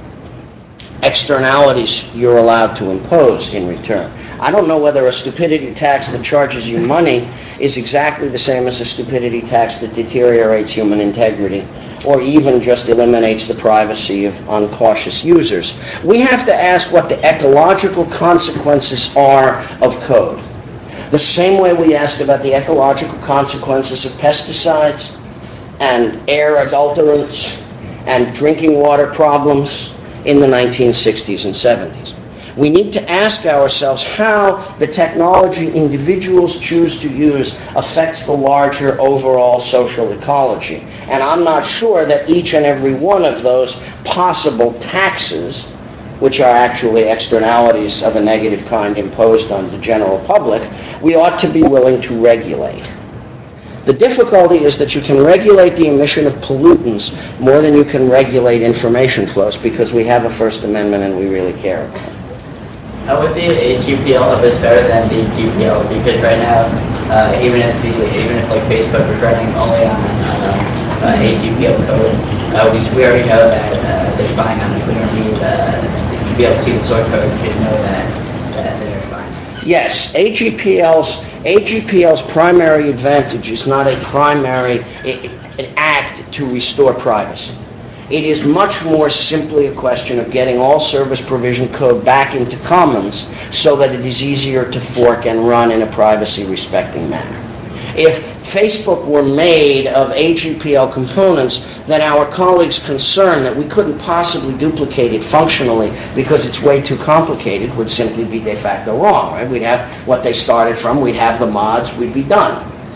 externalities you're allowed to impose in return. I don't know whether a stupidity tax that charges you money is exactly the same as a stupidity tax that deteriorates human integrity or even just eliminates the privacy of uncautious users. We have to ask what the ecological consequences are of code. The same way we asked about the ecological consequences of pesticides and air adulterants and drinking water problems in the nineteen sixties and seventies. We need to ask ourselves how the technology individuals choose to use affects the larger overall social ecology. And I'm not sure that each and every one of those possible taxes, which are actually externalities of a negative kind imposed on the general public, we ought to be willing to regulate. The difficulty is that you can regulate the emission of pollutants more than you can regulate information flows because we have a First Amendment and we really care about it. How would the A G P L help us better than the G P L? Because right now, uh, even if the even if like Facebook was running only on uh, uh, A G P L code, uh, we we already know that uh, they're spying on us. We don't need uh, to be able to see the source code to know that that they're spying. Yes, A G P L's A G P L's primary advantage is not a primary an act to restore privacy. It is much more simply a question of getting all service provision code back into Commons so that it is easier to fork and run in a privacy-respecting manner. If Facebook were made of A G P L components, then our colleagues' concern that we couldn't possibly duplicate it functionally because it's way too complicated would simply be de facto wrong, right? We'd have what they started from, we'd have the mods, we'd be done.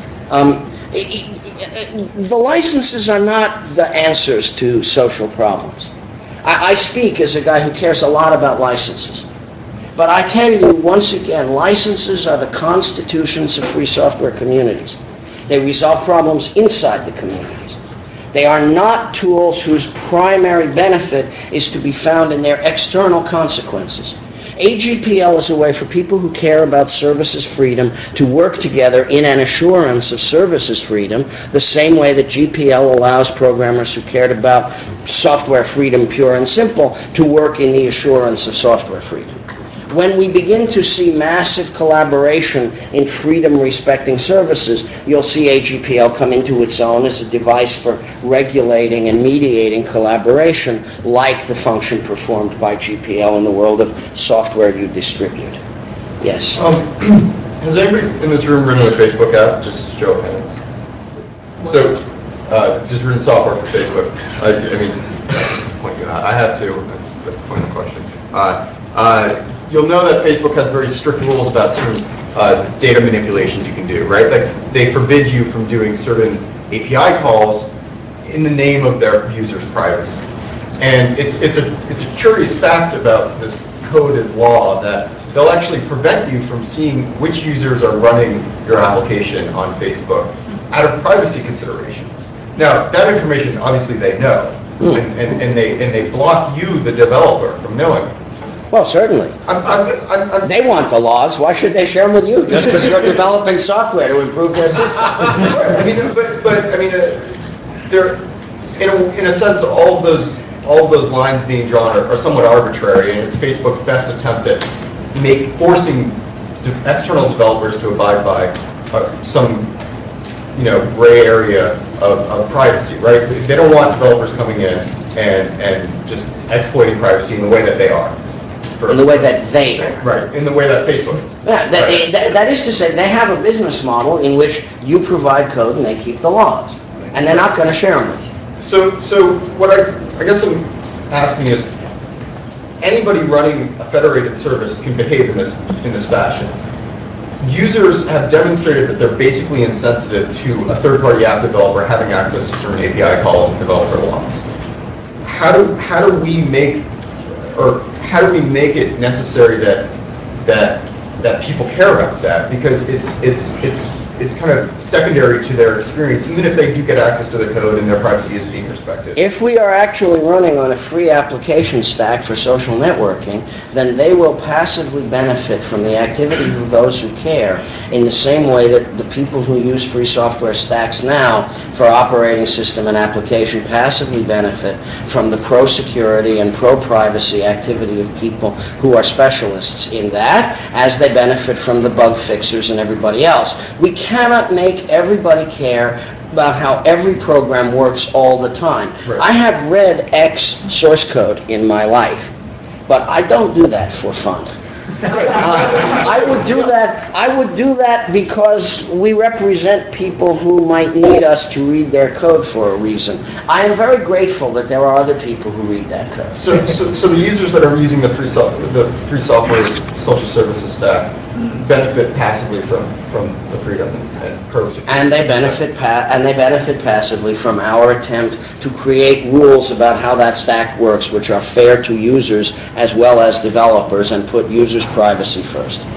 Um, it, it, the licenses are not the answers to social problems. I, I speak as a guy who cares a lot about licenses. But I tell you, once again, licenses are the constitutions of free software communities. They resolve problems inside the communities. They are not tools whose primary benefit is to be found in their external consequences. A G P L is a way for people who care about services freedom to work together in an assurance of services freedom, the same way that G P L allows programmers who cared about software freedom, pure and simple, to work in the assurance of software freedom. When we begin to see massive collaboration in freedom-respecting services, you'll see A G P L come into its own as a device for regulating and mediating collaboration, like the function performed by G P L in the world of software you distribute. Yes? Um, has anybody in this room written a Facebook app? Just show of hands. So, uh, just written software for Facebook. I, I mean, that's point you out. I have to. That's the point of the question. Uh, uh, You'll know that Facebook has very strict rules about certain uh, data manipulations you can do, right? Like they forbid you from doing certain A P I calls in the name of their users' privacy. And it's it's a it's a curious fact about this code as law that they'll actually prevent you from seeing which users are running your application on Facebook out of privacy considerations. Now that information obviously they know, and, and, and they and they block you, the developer, from knowing it. Well, certainly. I'm, I'm, I'm, I'm, they want the logs. Why should they share them with you? Just because you're developing software to improve their system. I mean, but, but I mean, uh, there, in a, in a sense, all of those all of those lines being drawn are, are somewhat arbitrary, and it's Facebook's best attempt at make forcing de- external developers to abide by uh, some, you know, gray area of, of privacy, right? They don't want developers coming in and and just exploiting privacy in the way that they are. In the way that they are. Right, in the way that Facebook is. Yeah, that, right. that, that is to say, they have a business model in which you provide code and they keep the logs. And they're not going to share them with you. So, so what I, I guess I'm asking is, anybody running a federated service can behave in this, in this fashion. Users have demonstrated that they're basically insensitive to a third-party app developer having access to certain A P I calls and developer logs. How do, how do we make, or how do we make it necessary that that that people care about that? Because it's it's it's it's kind of secondary to their experience, even if they do get access to the code and their privacy is being respected. If we are actually running on a free application stack for social networking, then they will passively benefit from the activity of those who care in the same way that the people who use free software stacks now for operating system and application passively benefit from the pro-security and pro-privacy activity of people who are specialists in that, as they benefit from the bug fixers and everybody else. We cannot make everybody care about how every program works all the time. Right. I have read X source code in my life, but I don't do that for fun. Uh, I would do that. I would do that because we represent people who might need us to read their code for a reason. I am very grateful that there are other people who read that code. So, so, so the users that are using the free so, the free software social services stack benefit passively from from the freedom and pro security. And they benefit pa- and they benefit passively from our attempt to create rules about how that stack works, which are fair to users as well as developers, and put users' privacy first.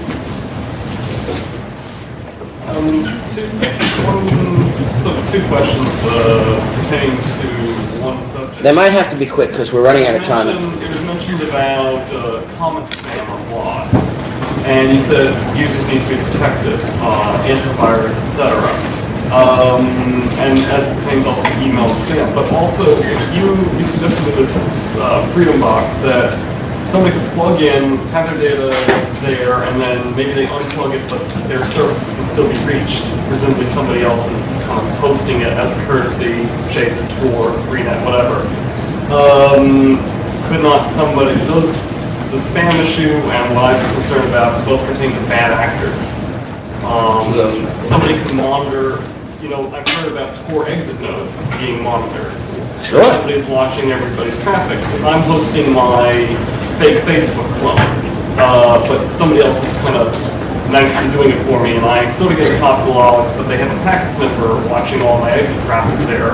Um, two, one, so two questions uh, pertaining to one subject. They might have to be quick because we're running out of time. It was mentioned about uh, comment spam of logs, and you said users need to be protected, uh, antivirus, et cetera. Um, and as it pertains also to email and spam, but also you, you suggested with this uh, Freedom Box that somebody could plug in, have their data there, and then maybe they unplug it, but their services can still be reached. Presumably somebody else is kind of hosting it as a courtesy, shades of Tor, Freenet, whatever. Um, could not somebody, those, the spam issue and what I'm concerned about both pertain to bad actors. Um, somebody can monitor you know, I've heard about Tor exit nodes being monitored. Sure. Somebody's watching everybody's traffic. If I'm hosting my fake Facebook clone, uh, but somebody else is kind of nicely doing it for me, and I still get a copy logs, but they have a packet sniffer watching all my exit traffic there.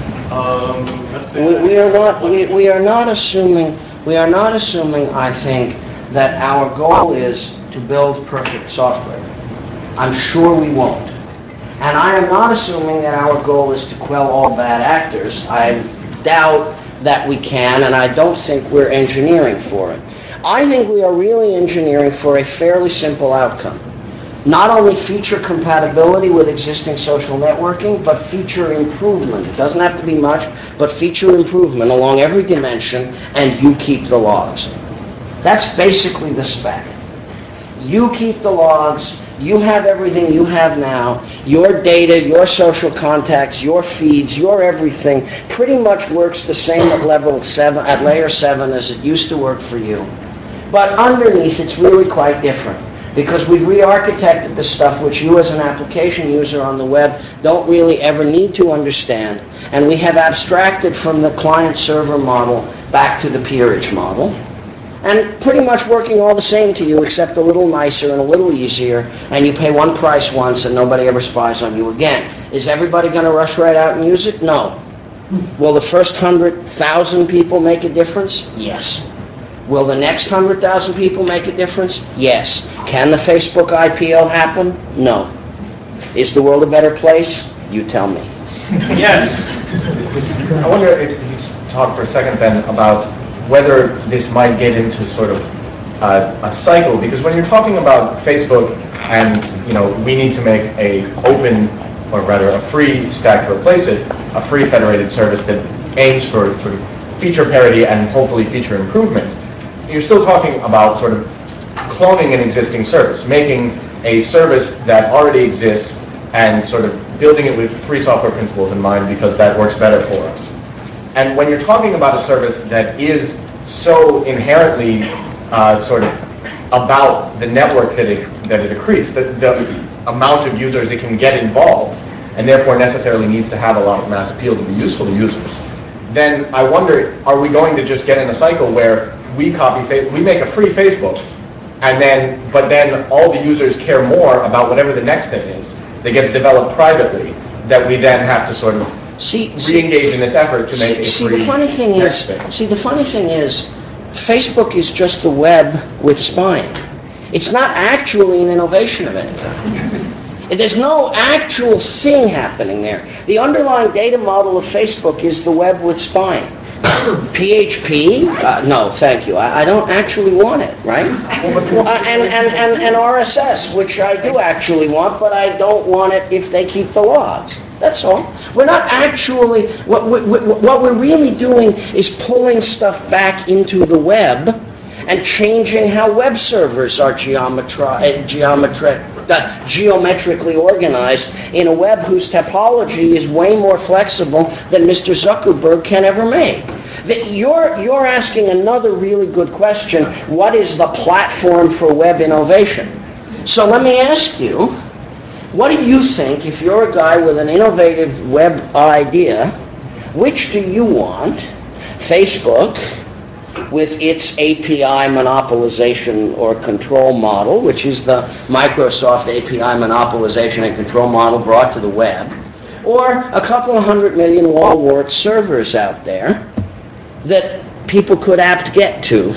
Um, that's we, we are not. We, we are not assuming. We are not assuming. I think that our goal is to build perfect software. I'm sure we won't. And I am not assuming that our goal is to quell all bad actors. I doubt that we can, and I don't think we're engineering for it. I think we are really engineering for a fairly simple outcome. Not only feature compatibility with existing social networking, but feature improvement. It doesn't have to be much, but feature improvement along every dimension, and you keep the logs. That's basically the spec. You keep the logs, you have everything you have now, your data, your social contacts, your feeds, your everything pretty much works the same at level seven, at layer seven as it used to work for you. But underneath it's really quite different because we've re-architected the stuff which you as an application user on the web don't really ever need to understand, and we have abstracted from the client-server model back to the peerage model. And pretty much working all the same to you, except a little nicer and a little easier, and you pay one price once and nobody ever spies on you again. Is everybody going to rush right out and use it? No. Will the first one hundred thousand people make a difference? Yes. Will the next one hundred thousand people make a difference? Yes. Can the Facebook I P O happen? No. Is the world a better place? You tell me. Yes. I wonder if you could talk for a second then about whether this might get into sort of uh, a cycle, because when you're talking about Facebook and, you know, we need to make a open, or rather a free stack to replace it, a free federated service that aims for sort of feature parity and hopefully feature improvement, you're still talking about sort of cloning an existing service, making a service that already exists and sort of building it with free software principles in mind because that works better for us. And when you're talking about a service that is so inherently uh, sort of about the network that it that it accretes, the, the amount of users it can get involved, and therefore necessarily needs to have a lot of mass appeal to be useful to users, then I wonder, are we going to just get in a cycle where we copy, we make a free Facebook, and then, but then all the users care more about whatever the next thing is that gets developed privately, that we then have to sort of See, re-engage in this effort to make see, a see free the funny thing next is, thing. see the funny thing is, Facebook is just the web with spying. It's not actually an innovation of any kind. There's no actual thing happening there. The underlying data model of Facebook is the web with spying. P H P? Uh, no, thank you. I, I don't actually want it, right? Uh, and, and, and, and R S S, which I do actually want, but I don't want it if they keep the logs. That's all. We're not actually, what, what, what we're really doing is pulling stuff back into the web and changing how web servers are geometri- geometric, uh, geometrically organized in a web whose topology is way more flexible than Mister Zuckerberg can ever make. The, you're, you're asking another really good question. What is the platform for web innovation? So let me ask you, what do you think, if you're a guy with an innovative web idea, which do you want? Facebook, with its A P I monopolization or control model, which is the Microsoft A P I monopolization and control model brought to the web, or a couple of hundred million wall-wart servers out there that people could apt get to?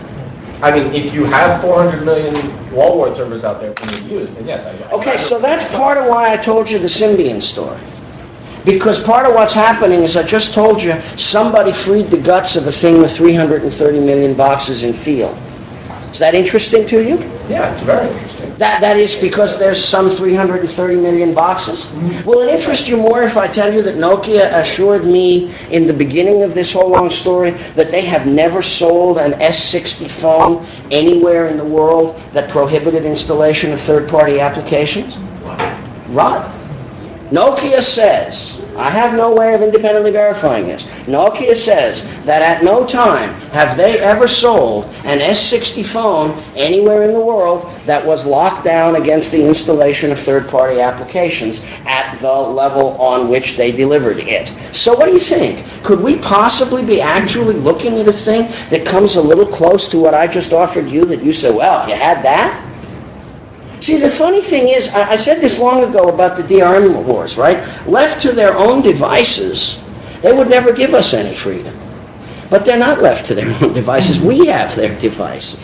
I mean, if you have four hundred million wall-wart servers out there for you to use, then yes. I, I Okay, so that's part of why I told you the Symbian story. Because part of what's happening is I just told you somebody freed the guts of a thing with three hundred thirty million boxes in field. Is that interesting to you? Yeah, it's very interesting. That, that is because there's some three hundred thirty million boxes? Mm-hmm. Will it interest you more if I tell you that Nokia assured me in the beginning of this whole long story that they have never sold an S sixty phone anywhere in the world that prohibited installation of third-party applications? Right. Nokia says, I have no way of independently verifying this. Nokia says that at no time have they ever sold an S sixty phone anywhere in the world that was locked down against the installation of third-party applications at the level on which they delivered it. So what do you think? Could we possibly be actually looking at a thing that comes a little close to what I just offered you, that you say, well, if you had that? See, the funny thing is, I, I said this long ago about the D R M wars, right? Left to their own devices, they would never give us any freedom. But they're not left to their own devices. We have their devices.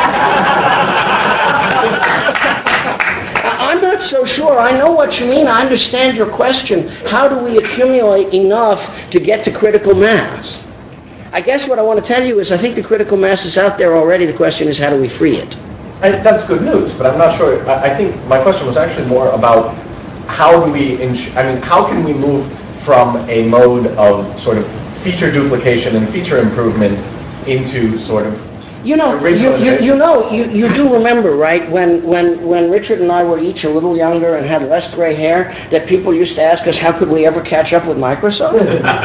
I'm not so sure. I know what you mean. I understand your question. How do we accumulate enough to get to critical mass? I guess what I want to tell you is I think the critical mass is out there already. The question is, how do we free it? I, that's good news, but I'm not sure. I, I think my question was actually more about how do we, ins- I mean, how can we move from a mode of sort of feature duplication and feature improvement into sort of You know, you, you, you know, you, you do remember, right, when, when, when Richard and I were each a little younger and had less gray hair, that people used to ask us, how could we ever catch up with Microsoft?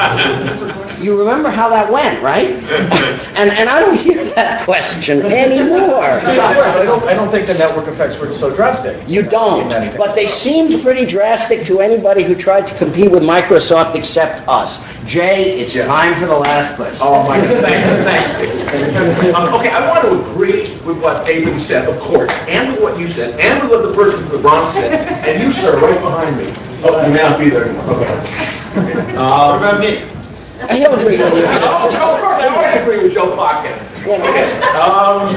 You remember how that went, right? and and I don't hear that question anymore. I don't, I don't think the network effects were so drastic. You don't, but they seemed pretty drastic to anybody who tried to compete with Microsoft except us. Jay, it's yeah. time for the last question. Oh my God, thank you, thank you. Um, okay, I want to agree with what Aben said, of course, and with what you said, and with what the person from the Bronx said, and you, sir, right behind me. Oh, you may not be there anymore. Okay. Um, what about me? He'll agree with you. Oh, of course, I always agree with Joe Plotkin. Okay. Um,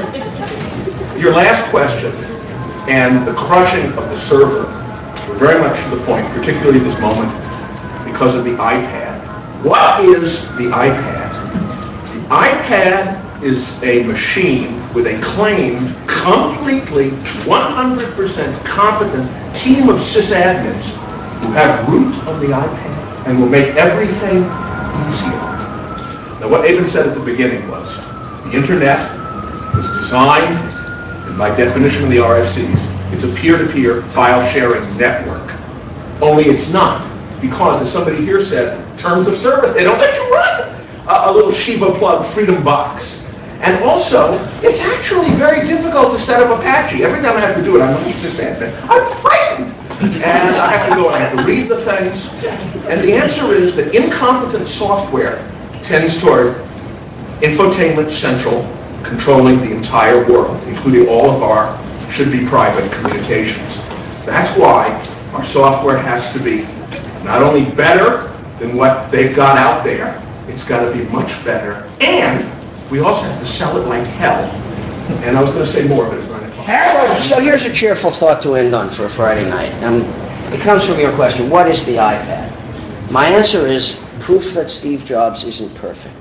your last question and the crushing of the server were very much to the point, particularly at this moment, because of the iPad. What is the iPad? The iPad is a machine with a claimed, completely, one hundred percent competent team of sysadmins who have root on the iPad and will make everything easier. Now, what Aben said at the beginning was, the internet was designed, and by definition of the R F Cs, it's a peer-to-peer file-sharing network. Only it's not, because, as somebody here said, terms of service, they don't let you run a, a little Shiva plug Freedom Box. And also, it's actually very difficult to set up Apache. Every time I have to do it, I'm not just saying that, I'm frightened. And I have to go and I have to read the things. And the answer is that incompetent software tends toward infotainment central, controlling the entire world, including all of our should-be private communications. That's why our software has to be not only better than what they've got out there, it's got to be much better. And we also have to sell it like hell. And I was going to say more, but it's not. So, so here's a cheerful thought to end on for a Friday night. Um, it comes from your question, what is the iPad? My answer is proof that Steve Jobs isn't perfect.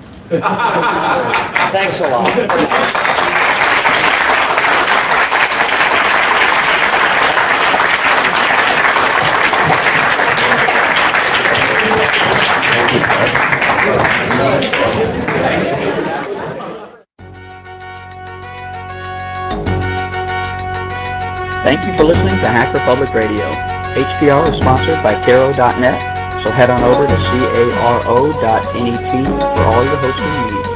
Thanks a lot. Thank you, sir. Thank you for listening to Hacker Public Radio. H P R is sponsored by Caro dot net, so head on over to caro dot net for all your hosting needs.